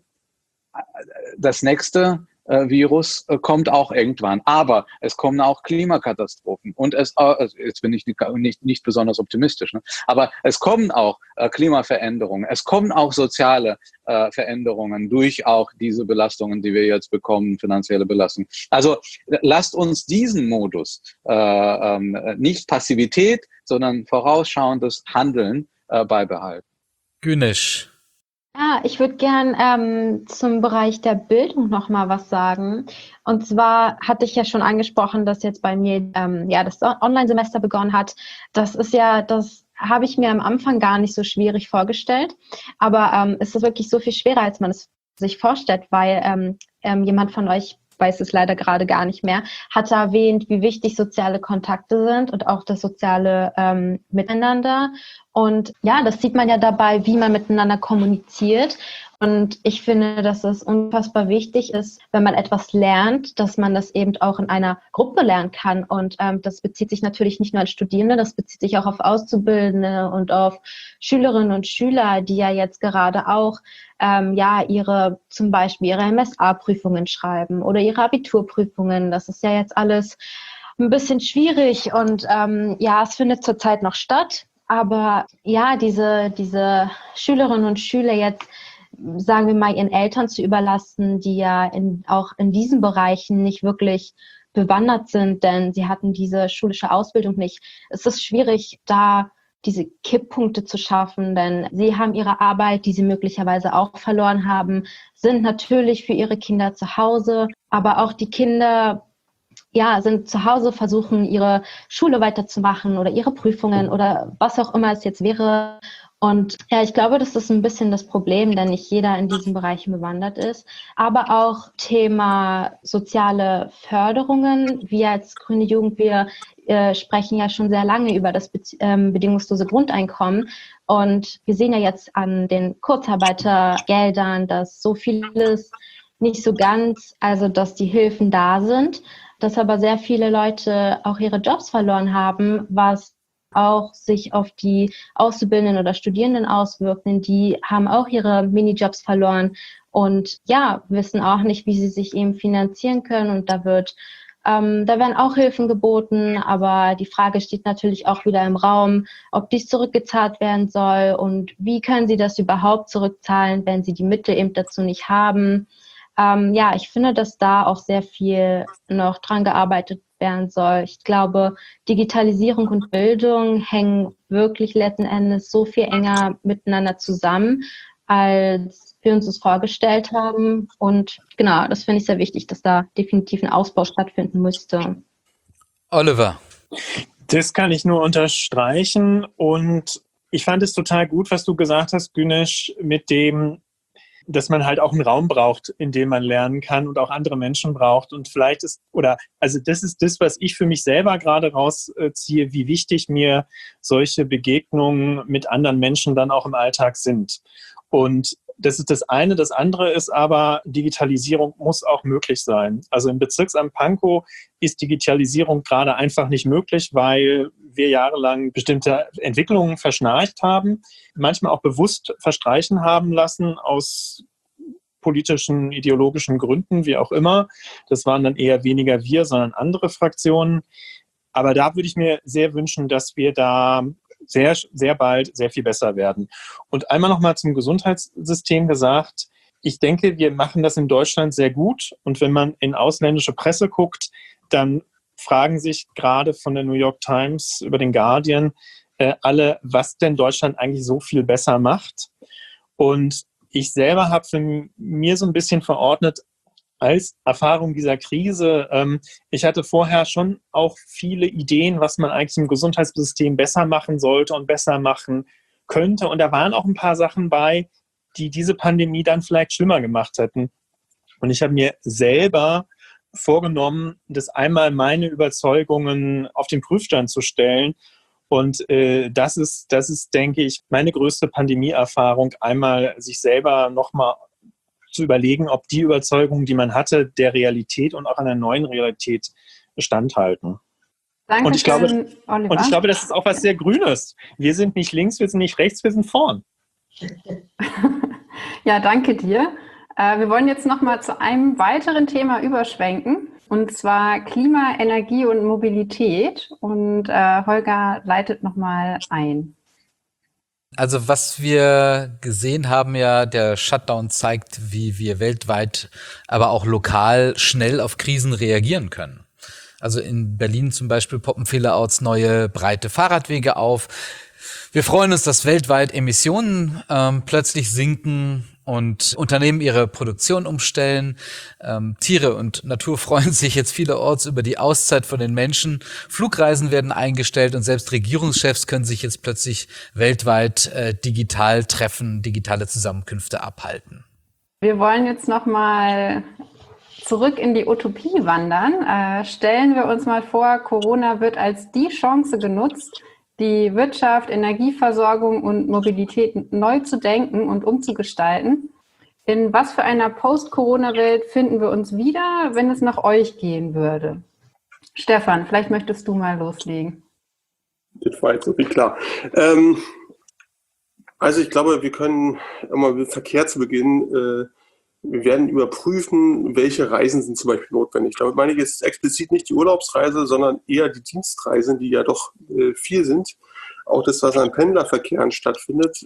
das nächste Virus kommt auch irgendwann. Aber es kommen auch Klimakatastrophen. Und jetzt bin ich nicht besonders optimistisch, ne? Aber es kommen auch Klimaveränderungen. Es kommen auch soziale Veränderungen durch auch diese Belastungen, die wir jetzt bekommen, finanzielle Belastungen. Also lasst uns diesen Modus, nicht Passivität, sondern vorausschauendes Handeln beibehalten. Güneş. Ich würde gern zum Bereich der Bildung noch mal was sagen. Und zwar hatte ich ja schon angesprochen, dass jetzt bei mir das Online-Semester begonnen hat. Das habe ich mir am Anfang gar nicht so schwierig vorgestellt. Aber es ist wirklich so viel schwerer, als man es sich vorstellt, weil jemand von euch, weiß es leider gerade gar nicht mehr, hat erwähnt, wie wichtig soziale Kontakte sind und auch das soziale Miteinander. Und ja, das sieht man ja dabei, wie man miteinander kommuniziert. Und ich finde, dass es unfassbar wichtig ist, wenn man etwas lernt, dass man das eben auch in einer Gruppe lernen kann. Und das bezieht sich natürlich nicht nur an Studierende, das bezieht sich auch auf Auszubildende und auf Schülerinnen und Schüler, die ja jetzt gerade auch zum Beispiel ihre MSA-Prüfungen schreiben oder ihre Abiturprüfungen. Das ist ja jetzt alles ein bisschen schwierig und es findet zurzeit noch statt. Aber ja, diese Schülerinnen und Schüler jetzt, sagen wir mal, ihren Eltern zu überlassen, die ja auch in diesen Bereichen nicht wirklich bewandert sind, denn sie hatten diese schulische Ausbildung nicht. Es ist schwierig, da diese Kipppunkte zu schaffen, denn sie haben ihre Arbeit, die sie möglicherweise auch verloren haben, sind natürlich für ihre Kinder zu Hause, aber auch die Kinder sind zu Hause, versuchen ihre Schule weiterzumachen oder ihre Prüfungen oder was auch immer es jetzt wäre. Und ja, ich glaube, das ist ein bisschen das Problem, denn nicht jeder in diesen Bereichen bewandert ist. Aber auch Thema soziale Förderungen. Wir als Grüne Jugend, wir sprechen ja schon sehr lange über das bedingungslose Grundeinkommen. Und wir sehen ja jetzt an den Kurzarbeitergeldern, dass so vieles nicht so ganz, also dass die Hilfen da sind, dass aber sehr viele Leute auch ihre Jobs verloren haben, was auch sich auf die Auszubildenden oder Studierenden auswirkt, denn die haben auch ihre Minijobs verloren und wissen auch nicht, wie sie sich eben finanzieren können. Und da werden auch Hilfen geboten, aber die Frage steht natürlich auch wieder im Raum, ob dies zurückgezahlt werden soll und wie können sie das überhaupt zurückzahlen, wenn sie die Mittel eben dazu nicht haben. Ich finde, dass da auch sehr viel noch dran gearbeitet werden soll. Ich glaube, Digitalisierung und Bildung hängen wirklich letzten Endes so viel enger miteinander zusammen, als wir uns das vorgestellt haben. Und genau, das finde ich sehr wichtig, dass da definitiv ein Ausbau stattfinden müsste. Oliver. Das kann ich nur unterstreichen. Und ich fand es total gut, was du gesagt hast, Güneş, mit dem, dass man halt auch einen Raum braucht, in dem man lernen kann und auch andere Menschen braucht. Und vielleicht das ist das, was ich für mich selber gerade rausziehe, wie wichtig mir solche Begegnungen mit anderen Menschen dann auch im Alltag sind. Und das ist das eine. Das andere ist aber, Digitalisierung muss auch möglich sein. Also im Bezirksamt Pankow ist Digitalisierung gerade einfach nicht möglich, weil wir jahrelang bestimmte Entwicklungen verschnarcht haben, manchmal auch bewusst verstreichen haben lassen aus politischen, ideologischen Gründen, wie auch immer. Das waren dann eher weniger wir, sondern andere Fraktionen. Aber da würde ich mir sehr wünschen, dass wir da sehr, sehr bald sehr viel besser werden. Und einmal nochmal zum Gesundheitssystem gesagt, ich denke, wir machen das in Deutschland sehr gut. Und wenn man in ausländische Presse guckt, dann fragen sich gerade von der New York Times über den Guardian alle, was denn Deutschland eigentlich so viel besser macht. Und ich selber habe für mir so ein bisschen verordnet, als Erfahrung dieser Krise, ich hatte vorher schon auch viele Ideen, was man eigentlich im Gesundheitssystem besser machen sollte und besser machen könnte. Und da waren auch ein paar Sachen bei, die diese Pandemie dann vielleicht schlimmer gemacht hätten. Und ich habe mir selber vorgenommen, das einmal meine Überzeugungen auf den Prüfstand zu stellen. Und das ist, denke ich, meine größte Pandemieerfahrung, einmal sich selber nochmal zu überlegen, ob die Überzeugungen, die man hatte, der Realität und auch einer neuen Realität standhalten. Danke und ich schön, Oliver. Und ich glaube, das ist auch was sehr Grünes. Wir sind nicht links, wir sind nicht rechts, wir sind vorn. Ja, danke dir. Wir wollen jetzt nochmal zu einem weiteren Thema überschwenken, und zwar Klima, Energie und Mobilität. Und Holger leitet nochmal ein. Also was wir gesehen haben, ja, der Shutdown zeigt, wie wir weltweit, aber auch lokal schnell auf Krisen reagieren können. Also in Berlin zum Beispiel poppen vielerorts neue breite Fahrradwege auf. Wir freuen uns, dass weltweit Emissionen plötzlich sinken und Unternehmen ihre Produktion umstellen. Tiere und Natur freuen sich jetzt vielerorts über die Auszeit von den Menschen. Flugreisen werden eingestellt und selbst Regierungschefs können sich jetzt plötzlich weltweit digital treffen, digitale Zusammenkünfte abhalten. Wir wollen jetzt nochmal zurück in die Utopie wandern. Stellen wir uns mal vor, Corona wird als die Chance genutzt, die Wirtschaft, Energieversorgung und Mobilität neu zu denken und umzugestalten. In was für einer Post-Corona-Welt finden wir uns wieder, wenn es nach euch gehen würde? Stefan, vielleicht möchtest du mal loslegen. Das war jetzt so viel klar. Also ich glaube, wir können immer mit Verkehr zu Beginn, wir werden überprüfen, welche Reisen sind zum Beispiel notwendig. Damit meine ich jetzt explizit nicht die Urlaubsreise, sondern eher die Dienstreisen, die ja doch viel sind. Auch das, was an Pendlerverkehren stattfindet.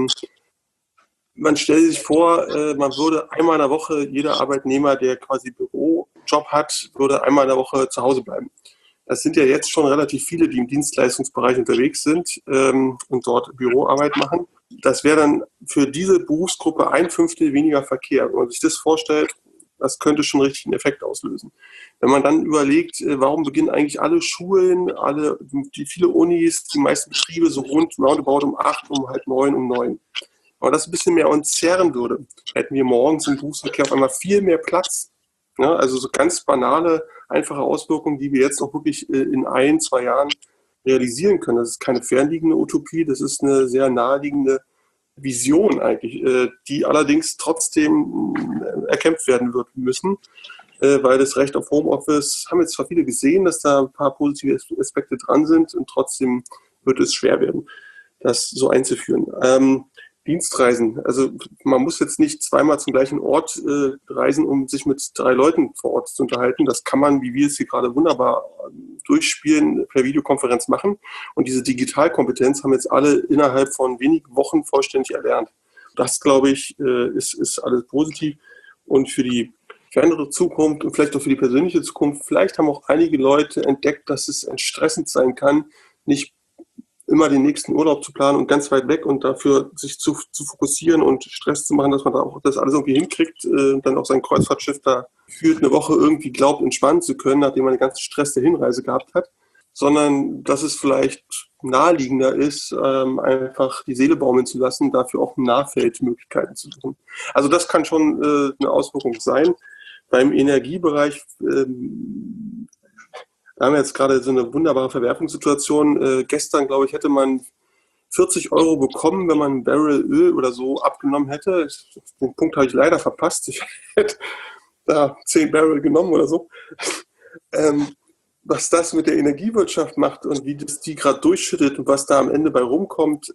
Man stellt sich vor, man würde einmal in der Woche, jeder Arbeitnehmer, der quasi Bürojob hat, würde einmal in der Woche zu Hause bleiben. Das sind ja jetzt schon relativ viele, die im Dienstleistungsbereich unterwegs sind und dort Büroarbeit machen. Das wäre dann für diese Berufsgruppe 1/5 weniger Verkehr. Wenn man sich das vorstellt, das könnte schon richtig einen Effekt auslösen. Wenn man dann überlegt, warum beginnen eigentlich alle Schulen, viele Unis, die meisten Betriebe so roundabout um 8, um 8:30, um 9. Wenn man das ein bisschen mehr entzerren würde, hätten wir morgens im Berufsverkehr auf einmal viel mehr Platz. Ja, also so ganz banale, einfache Auswirkungen, die wir jetzt auch wirklich in 1-2 Jahren realisieren können. Das ist keine fernliegende Utopie, das ist eine sehr naheliegende Vision eigentlich, die allerdings trotzdem erkämpft werden wird müssen, weil das Recht auf Homeoffice, haben jetzt zwar viele gesehen, dass da ein paar positive Aspekte dran sind und trotzdem wird es schwer werden, das so einzuführen. Dienstreisen, also man muss jetzt nicht zweimal zum gleichen Ort reisen, um sich mit 3 Leuten vor Ort zu unterhalten. Das kann man, wie wir es hier gerade wunderbar durchspielen, per Videokonferenz machen. Und diese Digitalkompetenz haben jetzt alle innerhalb von wenigen Wochen vollständig erlernt. Das, glaube ich, ist alles positiv. Und für die fernere Zukunft und vielleicht auch für die persönliche Zukunft, vielleicht haben auch einige Leute entdeckt, dass es entstressend sein kann, nicht immer den nächsten Urlaub zu planen und ganz weit weg und dafür sich zu fokussieren und Stress zu machen, dass man da auch das alles irgendwie hinkriegt, dann auch sein Kreuzfahrtschiff da führt, eine Woche irgendwie glaubt, entspannen zu können, nachdem man den ganzen Stress der Hinreise gehabt hat, sondern dass es vielleicht naheliegender ist, einfach die Seele baumeln zu lassen, dafür auch im Nahfeld Möglichkeiten zu suchen. Also das kann schon eine Auswirkung sein. Beim Energiebereich da haben wir jetzt gerade so eine wunderbare Verwerfungssituation. Gestern, glaube ich, hätte man 40 € bekommen, wenn man ein Barrel Öl oder so abgenommen hätte. Den Punkt habe ich leider verpasst. Ich hätte da 10 Barrel genommen oder so. Was das mit der Energiewirtschaft macht und wie das die gerade durchschüttet und was da am Ende bei rumkommt,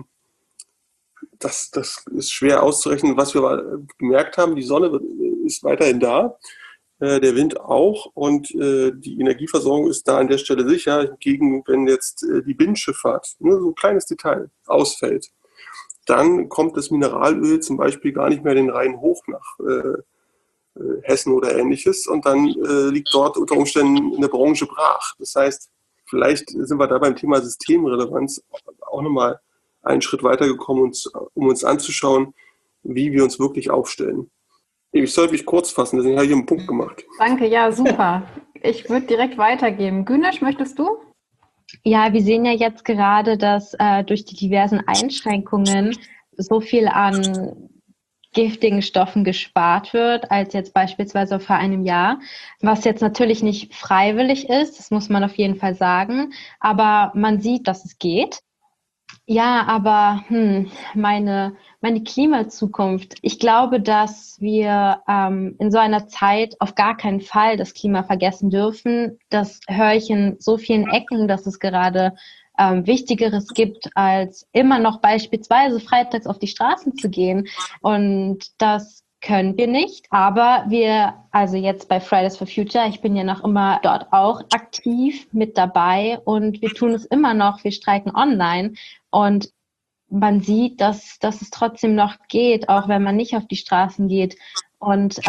das ist schwer auszurechnen. Was wir gemerkt haben, die Sonne ist weiterhin da. der Wind auch und die Energieversorgung ist da an der Stelle sicher. Hingegen, wenn jetzt die Binnenschifffahrt, nur so ein kleines Detail, ausfällt, dann kommt das Mineralöl zum Beispiel gar nicht mehr den Rhein hoch nach Hessen oder ähnliches und dann liegt dort unter Umständen eine Branche brach. Das heißt, vielleicht sind wir da beim Thema Systemrelevanz auch nochmal einen Schritt weitergekommen, um uns anzuschauen, wie wir uns wirklich aufstellen. Ich sollte mich kurz fassen, deswegen habe ich einen Punkt gemacht. Danke, ja, super. Ich würde direkt weitergeben. Güneş, möchtest du? Ja, wir sehen ja jetzt gerade, dass durch die diversen Einschränkungen so viel an giftigen Stoffen gespart wird, als jetzt beispielsweise vor einem Jahr, was jetzt natürlich nicht freiwillig ist, das muss man auf jeden Fall sagen, aber man sieht, dass es geht. Ja, aber meine Klimazukunft. Ich glaube, dass wir in so einer Zeit auf gar keinen Fall das Klima vergessen dürfen. Das höre ich in so vielen Ecken, dass es gerade Wichtigeres gibt, als immer noch beispielsweise freitags auf die Straßen zu gehen. Und das können wir nicht. Aber wir, also jetzt bei Fridays for Future, ich bin ja noch immer dort auch aktiv mit dabei und wir tun es immer noch. Wir streiken online und man sieht, dass es trotzdem noch geht, auch wenn man nicht auf die Straßen geht. Und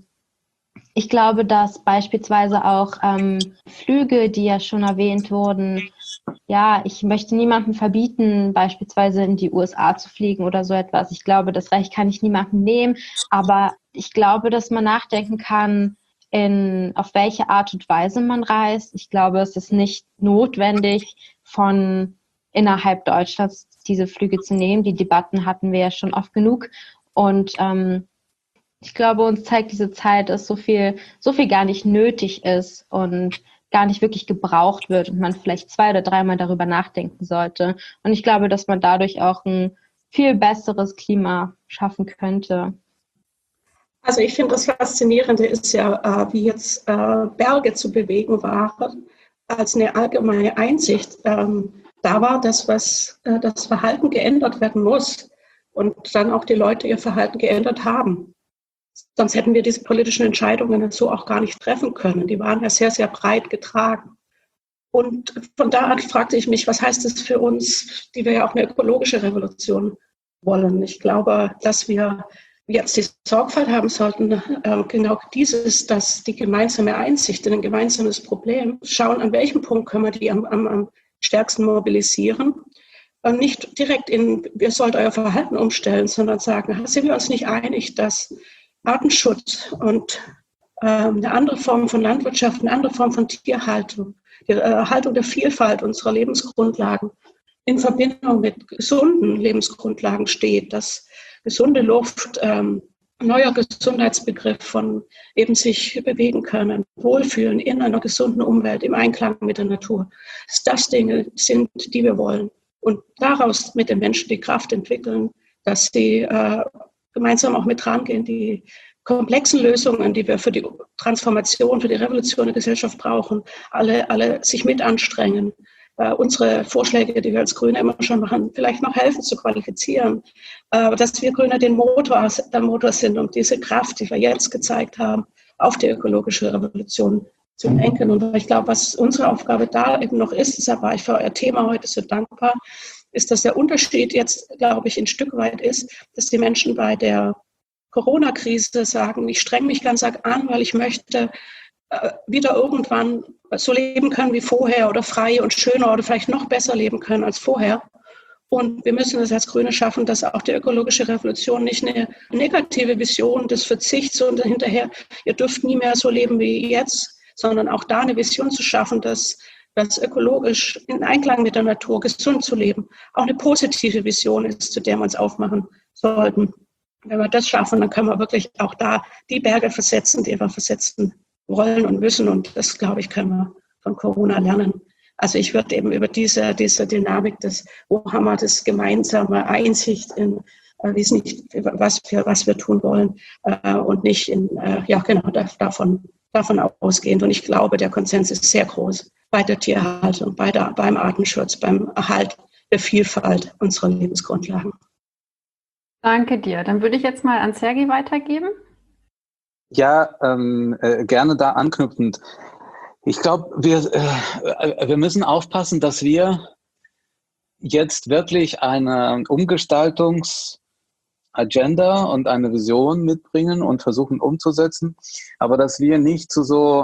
ich glaube, dass beispielsweise auch Flüge, die ja schon erwähnt wurden, ja, ich möchte niemandem verbieten, beispielsweise in die USA zu fliegen oder so etwas. Ich glaube, das Recht kann ich niemandem nehmen, aber ich glaube, dass man nachdenken kann, auf welche Art und Weise man reist. Ich glaube, es ist nicht notwendig, von innerhalb Deutschlands diese Flüge zu nehmen. Die Debatten hatten wir ja schon oft genug und ich glaube, uns zeigt diese Zeit, dass so viel gar nicht nötig ist und gar nicht wirklich gebraucht wird und man vielleicht 2 oder 3 Mal darüber nachdenken sollte. Und ich glaube, dass man dadurch auch ein viel besseres Klima schaffen könnte. Also ich finde, das Faszinierende ist ja, wie jetzt Berge zu bewegen waren, als eine allgemeine Einsicht. Da war das Verhalten geändert werden muss und dann auch die Leute ihr Verhalten geändert haben. Sonst hätten wir diese politischen Entscheidungen so auch gar nicht treffen können. Die waren ja sehr, sehr breit getragen. Und von da an fragte ich mich, was heißt das für uns, die wir ja auch eine ökologische Revolution wollen. Ich glaube, dass wir jetzt die Sorgfalt haben sollten, genau dieses, dass die gemeinsame Einsicht in ein gemeinsames Problem, schauen, an welchem Punkt können wir die am stärksten mobilisieren. Und nicht direkt ihr sollt euer Verhalten umstellen, sondern sagen, sind wir uns nicht einig, dass Artenschutz und eine andere Form von Landwirtschaft, eine andere Form von Tierhaltung, die Erhaltung der Vielfalt unserer Lebensgrundlagen in Verbindung mit gesunden Lebensgrundlagen steht, dass gesunde Luft, neuer Gesundheitsbegriff von eben sich bewegen können, wohlfühlen in einer gesunden Umwelt, im Einklang mit der Natur, dass das Dinge sind, die wir wollen. Und daraus mit den Menschen die Kraft entwickeln, dass sie gemeinsam auch mit rangehen, die komplexen Lösungen, die wir für die Transformation, für die Revolution der Gesellschaft brauchen, alle sich mit anstrengen. Unsere Vorschläge, die wir als Grüne immer schon machen, vielleicht noch helfen zu qualifizieren, dass wir Grüne der Motor sind, um diese Kraft, die wir jetzt gezeigt haben, auf die ökologische Revolution zu lenken. Und ich glaube, was unsere Aufgabe da eben noch ist, deshalb war ich für euer Thema heute so dankbar, ist, dass der Unterschied jetzt, glaube ich, ein Stück weit ist, dass die Menschen bei der Corona-Krise sagen, ich streng mich ganz arg an, weil ich möchte wieder irgendwann so leben können wie vorher oder frei und schöner oder vielleicht noch besser leben können als vorher. Und wir müssen es als Grüne schaffen, dass auch die ökologische Revolution nicht eine negative Vision des Verzichts und hinterher, ihr dürft nie mehr so leben wie jetzt, sondern auch da eine Vision zu schaffen, dass ökologisch in Einklang mit der Natur gesund zu leben auch eine positive Vision ist, zu der wir uns aufmachen sollten. Wenn wir das schaffen, dann können wir wirklich auch da die Berge versetzen, die wir versetzen wollen und müssen. Und das, glaube ich, können wir von Corona lernen. Also ich würde eben über diese Dynamik wo haben wir das gemeinsame Einsicht in was wir tun wollen und nicht davon ausgehend. Und ich glaube, der Konsens ist sehr groß bei der Tierhaltung, beim Artenschutz, beim Erhalt der Vielfalt unserer Lebensgrundlagen. Danke dir. Dann würde ich jetzt mal an Sergej weitergeben. Ja, gerne da anknüpfend. Ich glaube, wir müssen aufpassen, dass wir jetzt wirklich eine Umgestaltungsagenda und eine Vision mitbringen und versuchen umzusetzen, aber dass wir nicht zu so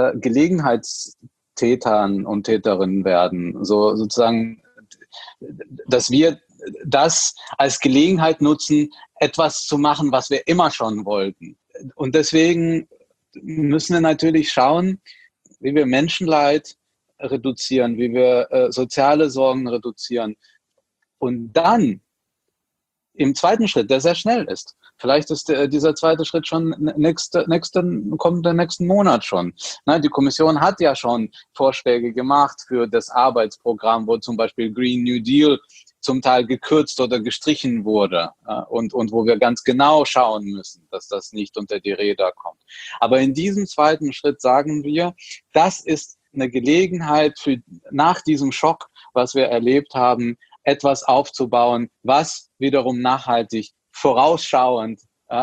Gelegenheitstätern und Täterinnen werden, so sozusagen, dass wir das als Gelegenheit nutzen, etwas zu machen, was wir immer schon wollten. Und deswegen müssen wir natürlich schauen, wie wir Menschenleid reduzieren, wie wir soziale Sorgen reduzieren. Und dann im zweiten Schritt, der sehr schnell ist, vielleicht ist dieser zweite Schritt schon kommt der nächsten Monat schon. Die Kommission hat ja schon Vorschläge gemacht für das Arbeitsprogramm, wo zum Beispiel Green New Deal zum Teil gekürzt oder gestrichen wurde und wo wir ganz genau schauen müssen, dass das nicht unter die Räder kommt. Aber in diesem zweiten Schritt sagen wir, das ist eine Gelegenheit für nach diesem Schock, was wir erlebt haben, etwas aufzubauen, was wiederum nachhaltig, vorausschauend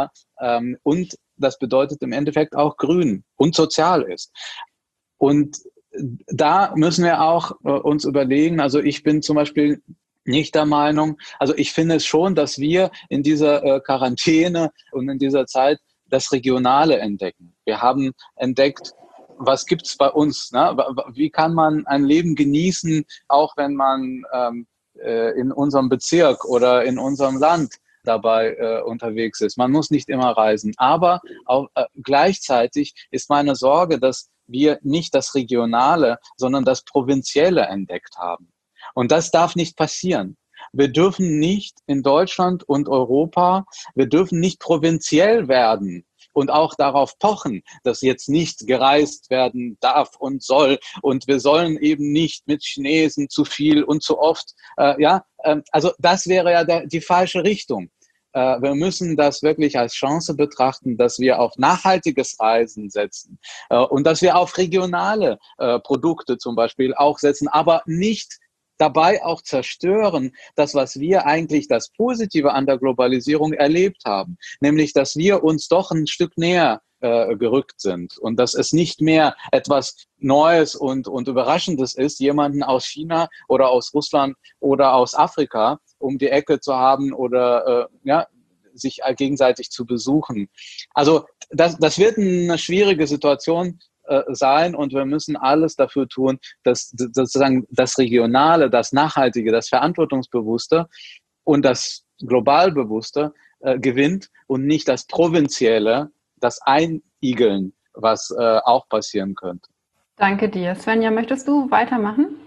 und das bedeutet im Endeffekt auch grün und sozial ist. Und da müssen wir auch uns überlegen, also ich bin zum Beispiel nicht der Meinung, also ich finde es schon, dass wir in dieser Quarantäne und in dieser Zeit das Regionale entdecken. Wir haben entdeckt, was gibt's bei uns? Ne? Wie kann man ein Leben genießen, auch wenn man in unserem Bezirk oder in unserem Land dabei unterwegs ist? Man muss nicht immer reisen. Aber auch, gleichzeitig ist meine Sorge, dass wir nicht das Regionale, sondern das Provinzielle entdeckt haben. Und das darf nicht passieren. Wir dürfen nicht in Deutschland und Europa, wir dürfen nicht provinziell werden und auch darauf pochen, dass jetzt nicht gereist werden darf und soll. Und wir sollen eben nicht mit Chinesen zu viel und zu oft. Also das wäre ja die falsche Richtung. Wir müssen das wirklich als Chance betrachten, dass wir auf nachhaltiges Reisen setzen und dass wir auf regionale Produkte zum Beispiel auch setzen, aber nicht dabei auch zerstören, das, was wir eigentlich das Positive an der Globalisierung erlebt haben, nämlich, dass wir uns doch ein Stück näher gerückt sind und dass es nicht mehr etwas Neues und Überraschendes ist, jemanden aus China oder aus Russland oder aus Afrika um die Ecke zu haben oder sich gegenseitig zu besuchen. Also das wird eine schwierige Situation sein und wir müssen alles dafür tun, dass sozusagen das Regionale, das Nachhaltige, das Verantwortungsbewusste und das Globalbewusste gewinnt und nicht das Provinzielle, das Einigeln, was auch passieren könnte. Danke dir. Svenja, möchtest du weitermachen?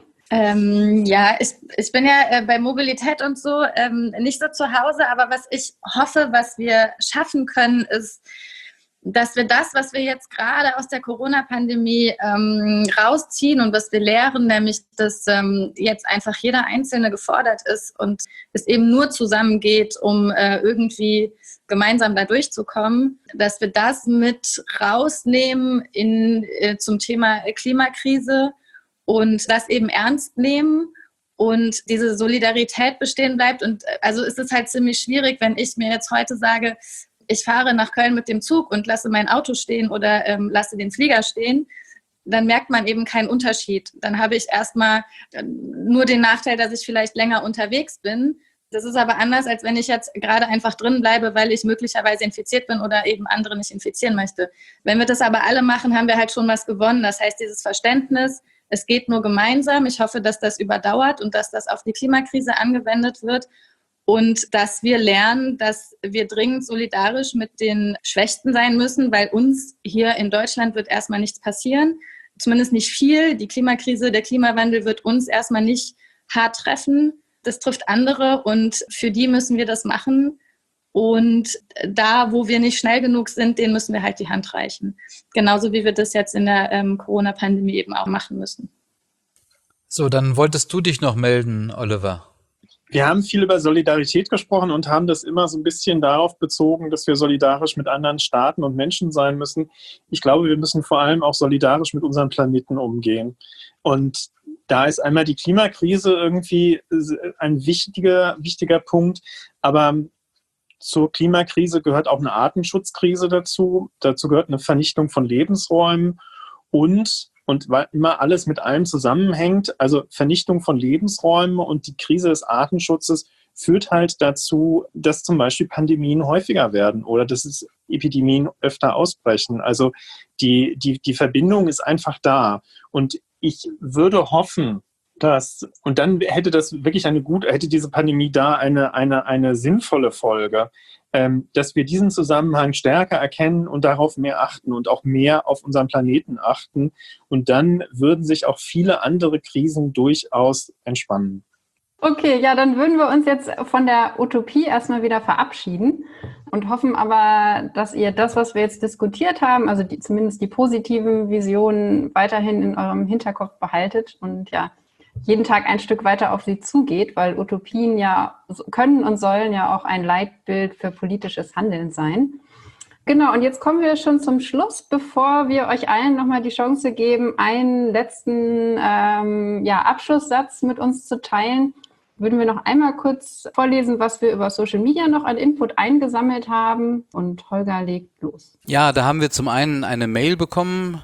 Ich bin ja bei Mobilität und so nicht so zu Hause, aber was ich hoffe, was wir schaffen können, ist, dass wir das, was wir jetzt gerade aus der Corona-Pandemie rausziehen und was wir lehren, nämlich, dass jetzt einfach jeder Einzelne gefordert ist und es eben nur zusammengeht, um irgendwie gemeinsam da durchzukommen, dass wir das mit rausnehmen zum Thema Klimakrise und das eben ernst nehmen und diese Solidarität bestehen bleibt. Und also ist es halt ziemlich schwierig, wenn ich mir jetzt heute sage, ich fahre nach Köln mit dem Zug und lasse mein Auto stehen oder lasse den Flieger stehen, dann merkt man eben keinen Unterschied. Dann habe ich erstmal nur den Nachteil, dass ich vielleicht länger unterwegs bin. Das ist aber anders, als wenn ich jetzt gerade einfach drin bleibe, weil ich möglicherweise infiziert bin oder eben andere nicht infizieren möchte. Wenn wir das aber alle machen, haben wir halt schon was gewonnen. Das heißt, dieses Verständnis, es geht nur gemeinsam. Ich hoffe, dass das überdauert und dass das auf die Klimakrise angewendet wird. Und dass wir lernen, dass wir dringend solidarisch mit den Schwächsten sein müssen, weil uns hier in Deutschland wird erstmal nichts passieren, zumindest nicht viel. Die Klimakrise, der Klimawandel wird uns erstmal nicht hart treffen. Das trifft andere und für die müssen wir das machen. Und da, wo wir nicht schnell genug sind, denen müssen wir halt die Hand reichen. Genauso wie wir das jetzt in der Corona-Pandemie eben auch machen müssen. So, dann wolltest du dich noch melden, Oliver. Wir haben viel über Solidarität gesprochen und haben das immer so ein bisschen darauf bezogen, dass wir solidarisch mit anderen Staaten und Menschen sein müssen. Ich glaube, wir müssen vor allem auch solidarisch mit unserem Planeten umgehen. Und da ist einmal die Klimakrise irgendwie ein wichtiger Punkt. Aber zur Klimakrise gehört auch eine Artenschutzkrise dazu. Dazu gehört eine Vernichtung von Lebensräumen und weil immer alles mit allem zusammenhängt, also Vernichtung von Lebensräumen und die Krise des Artenschutzes führt halt dazu, dass zum Beispiel Pandemien häufiger werden oder dass es Epidemien öfter ausbrechen. Also die Verbindung ist einfach da. Und ich würde hoffen, und dann hätte das wirklich hätte diese Pandemie da eine sinnvolle Folge, dass wir diesen Zusammenhang stärker erkennen und darauf mehr achten und auch mehr auf unseren Planeten achten. Und dann würden sich auch viele andere Krisen durchaus entspannen. Okay, ja, dann würden wir uns jetzt von der Utopie erstmal wieder verabschieden und hoffen aber, dass ihr das, was wir jetzt diskutiert haben, also zumindest die positiven Visionen weiterhin in eurem Hinterkopf behaltet und ja, jeden Tag ein Stück weiter auf sie zugeht, weil Utopien ja können und sollen ja auch ein Leitbild für politisches Handeln sein. Genau, und jetzt kommen wir schon zum Schluss, bevor wir euch allen nochmal die Chance geben, einen letzten Abschlusssatz mit uns zu teilen. Würden wir noch einmal kurz vorlesen, was wir über Social Media noch an Input eingesammelt haben. Und Holger legt los. Ja, da haben wir zum einen eine Mail bekommen.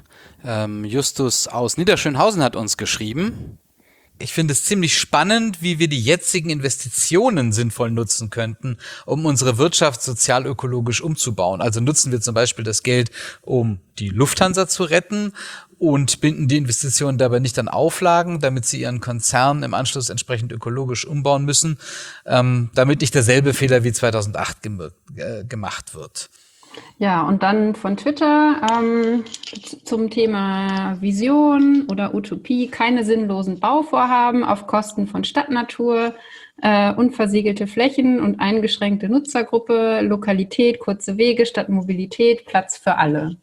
Justus aus Niederschönhausen hat uns geschrieben. Ich finde es ziemlich spannend, wie wir die jetzigen Investitionen sinnvoll nutzen könnten, um unsere Wirtschaft sozial-ökologisch umzubauen. Also nutzen wir zum Beispiel das Geld, um die Lufthansa zu retten und binden die Investitionen dabei nicht an Auflagen, damit sie ihren Konzern im Anschluss entsprechend ökologisch umbauen müssen, damit nicht derselbe Fehler wie 2008 gemacht wird. Ja, und dann von Twitter zum Thema Vision oder Utopie, keine sinnlosen Bauvorhaben auf Kosten von Stadtnatur, unversiegelte Flächen und eingeschränkte Nutzergruppe, Lokalität, kurze Wege statt Mobilität, Platz für alle.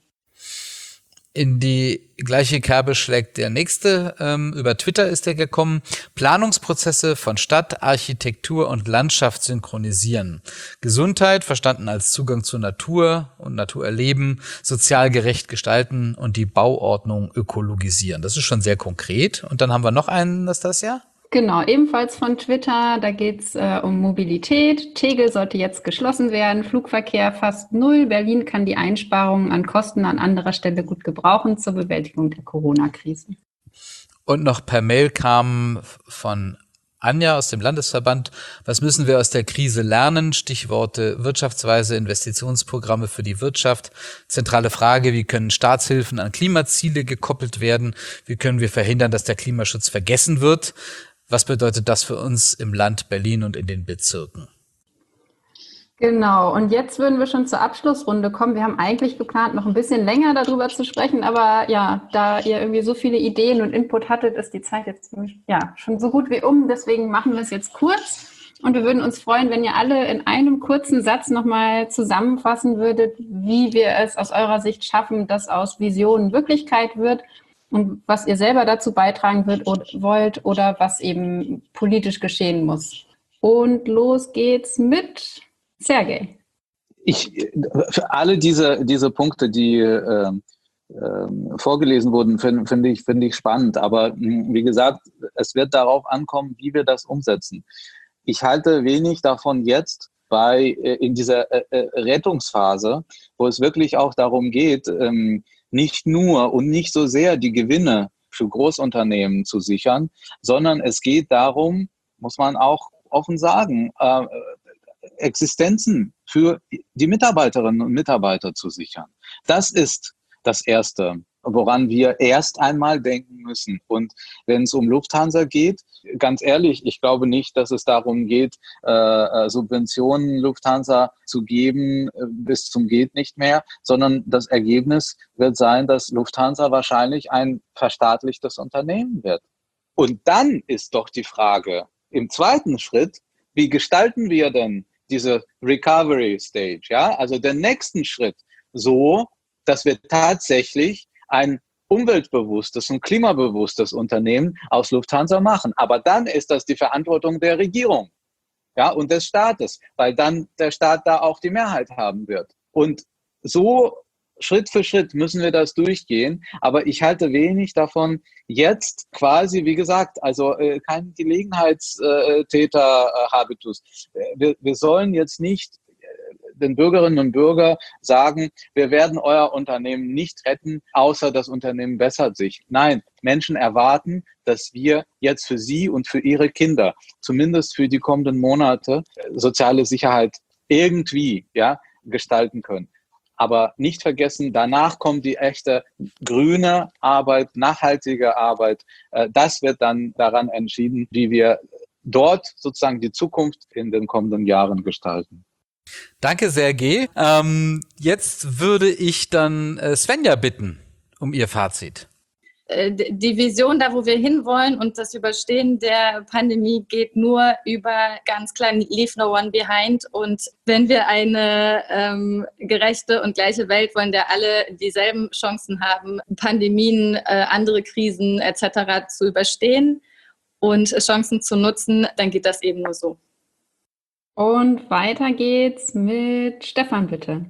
In die gleiche Kerbe schlägt der nächste. Über Twitter ist er gekommen. Planungsprozesse von Stadt, Architektur und Landschaft synchronisieren. Gesundheit, verstanden als Zugang zur Natur und Naturerleben, sozial gerecht gestalten und die Bauordnung ökologisieren. Das ist schon sehr konkret. Und dann haben wir noch einen, Nastasia? Genau, ebenfalls von Twitter, da geht es um Mobilität. Tegel sollte jetzt geschlossen werden, Flugverkehr fast null. Berlin kann die Einsparungen an Kosten an anderer Stelle gut gebrauchen zur Bewältigung der Corona-Krise. Und noch per Mail kam von Anja aus dem Landesverband, was müssen wir aus der Krise lernen? Stichworte wirtschaftsweise Investitionsprogramme für die Wirtschaft. Zentrale Frage, wie können Staatshilfen an Klimaziele gekoppelt werden? Wie können wir verhindern, dass der Klimaschutz vergessen wird? Was bedeutet das für uns im Land Berlin und in den Bezirken? Genau, und jetzt würden wir schon zur Abschlussrunde kommen. Wir haben eigentlich geplant, noch ein bisschen länger darüber zu sprechen, aber ja, da ihr irgendwie so viele Ideen und Input hattet, ist die Zeit jetzt schon so gut wie um. Deswegen machen wir es jetzt kurz und wir würden uns freuen, wenn ihr alle in einem kurzen Satz nochmal zusammenfassen würdet, wie wir es aus eurer Sicht schaffen, dass aus Visionen Wirklichkeit wird. Und was ihr selber dazu beitragen wollt oder was eben politisch geschehen muss. Und los geht's mit Sergej. Für alle diese Punkte, die vorgelesen wurden, finde ich spannend. Aber wie gesagt, es wird darauf ankommen, wie wir das umsetzen. Ich halte wenig davon jetzt in dieser Rettungsphase, wo es wirklich auch darum geht, nicht nur und nicht so sehr die Gewinne für Großunternehmen zu sichern, sondern es geht darum, muss man auch offen sagen, Existenzen für die Mitarbeiterinnen und Mitarbeiter zu sichern. Das ist das Erste, woran wir erst einmal denken müssen. Und wenn es um Lufthansa geht, ganz ehrlich, ich glaube nicht, dass es darum geht, Subventionen Lufthansa zu geben bis zum geht nicht mehr, sondern das Ergebnis wird sein, dass Lufthansa wahrscheinlich ein verstaatlichtes Unternehmen wird. Und dann ist doch die Frage im zweiten Schritt, wie gestalten wir denn diese Recovery Stage, ja? Also den nächsten Schritt so, dass wir tatsächlich ein umweltbewusstes und klimabewusstes Unternehmen aus Lufthansa machen. Aber dann ist das die Verantwortung der Regierung, ja, und des Staates, weil dann der Staat da auch die Mehrheit haben wird. Und so Schritt für Schritt müssen wir das durchgehen. Aber ich halte wenig davon, jetzt quasi, wie gesagt, also kein Gelegenheitstäter-Habitus. Wir sollen jetzt nicht den Bürgerinnen und Bürgern sagen, wir werden euer Unternehmen nicht retten, außer das Unternehmen bessert sich. Nein, Menschen erwarten, dass wir jetzt für sie und für ihre Kinder, zumindest für die kommenden Monate, soziale Sicherheit irgendwie gestalten können. Aber nicht vergessen, danach kommt die echte grüne Arbeit, nachhaltige Arbeit. Das wird dann daran entschieden, wie wir dort sozusagen die Zukunft in den kommenden Jahren gestalten. Danke, Sergej. Jetzt würde ich dann Svenja bitten um ihr Fazit. Die Vision, da wo wir hinwollen und das Überstehen der Pandemie geht nur über ganz klein Leave No One Behind. Und wenn wir eine gerechte und gleiche Welt wollen, der alle dieselben Chancen haben, Pandemien, andere Krisen etc. zu überstehen und Chancen zu nutzen, dann geht das eben nur so. Und weiter geht's mit Stefan, bitte.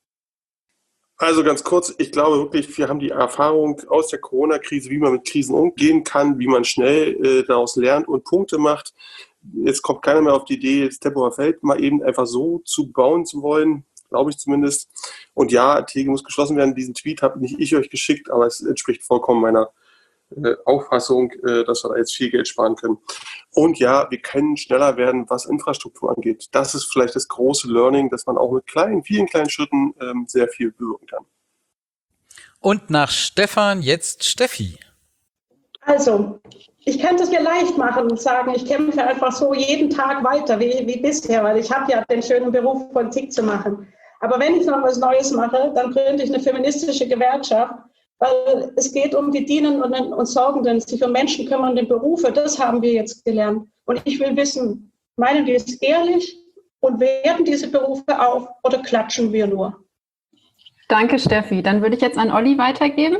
Also ganz kurz, ich glaube wirklich, wir haben die Erfahrung aus der Corona-Krise, wie man mit Krisen umgehen kann, wie man schnell daraus lernt und Punkte macht. Jetzt kommt keiner mehr auf die Idee, das Tempelhofer Feld mal eben einfach so zu bauen zu wollen, glaube ich zumindest. Und ja, Tegel muss geschlossen werden. Diesen Tweet habe nicht ich euch geschickt, aber es entspricht vollkommen meiner Auffassung, dass wir da jetzt viel Geld sparen können. Und ja, wir können schneller werden, was Infrastruktur angeht. Das ist vielleicht das große Learning, dass man auch mit vielen kleinen Schritten sehr viel bewirken kann. Und nach Stefan jetzt Steffi. Also, ich könnte es mir leicht machen und sagen, ich kämpfe einfach so jeden Tag weiter wie bisher, weil ich habe ja den schönen Beruf, Politik zu machen. Aber wenn ich noch was Neues mache, dann gründe ich eine feministische Gewerkschaft, weil es geht um die Dienenden und Sorgenden, sich um Menschen kümmernden Berufe. Das haben wir jetzt gelernt. Und ich will wissen, meinen wir es ehrlich und werten diese Berufe auf oder klatschen wir nur? Danke, Steffi. Dann würde ich jetzt an Olli weitergeben.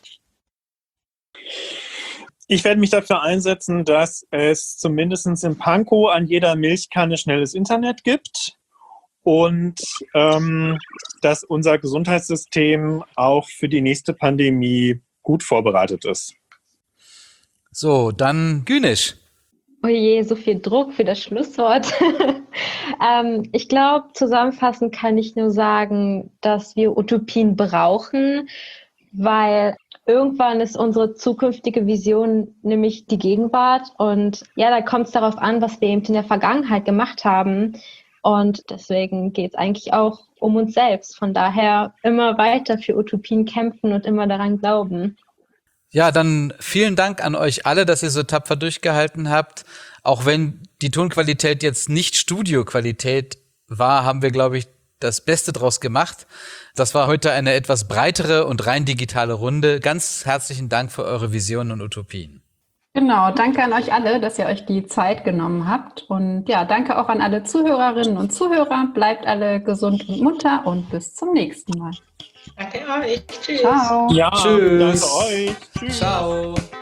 Ich werde mich dafür einsetzen, dass es zumindest in Pankow an jeder Milchkanne schnelles Internet gibt. Und dass unser Gesundheitssystem auch für die nächste Pandemie gut vorbereitet ist. So, dann Güneş. Oh je, so viel Druck für das Schlusswort. Ich glaube, zusammenfassend kann ich nur sagen, dass wir Utopien brauchen, weil irgendwann ist unsere zukünftige Vision nämlich die Gegenwart. Und ja, da kommt es darauf an, was wir eben in der Vergangenheit gemacht haben. Und deswegen geht es eigentlich auch um uns selbst. Von daher immer weiter für Utopien kämpfen und immer daran glauben. Ja, dann vielen Dank an euch alle, dass ihr so tapfer durchgehalten habt. Auch wenn die Tonqualität jetzt nicht Studioqualität war, haben wir, glaube ich, das Beste draus gemacht. Das war heute eine etwas breitere und rein digitale Runde. Ganz herzlichen Dank für eure Visionen und Utopien. Genau, danke an euch alle, dass ihr euch die Zeit genommen habt. Und ja, danke auch an alle Zuhörerinnen und Zuhörer. Bleibt alle gesund und munter und bis zum nächsten Mal. Danke euch. Tschüss. Ciao. Ja, Tschüss. danke euch. Tschüss. Ciao.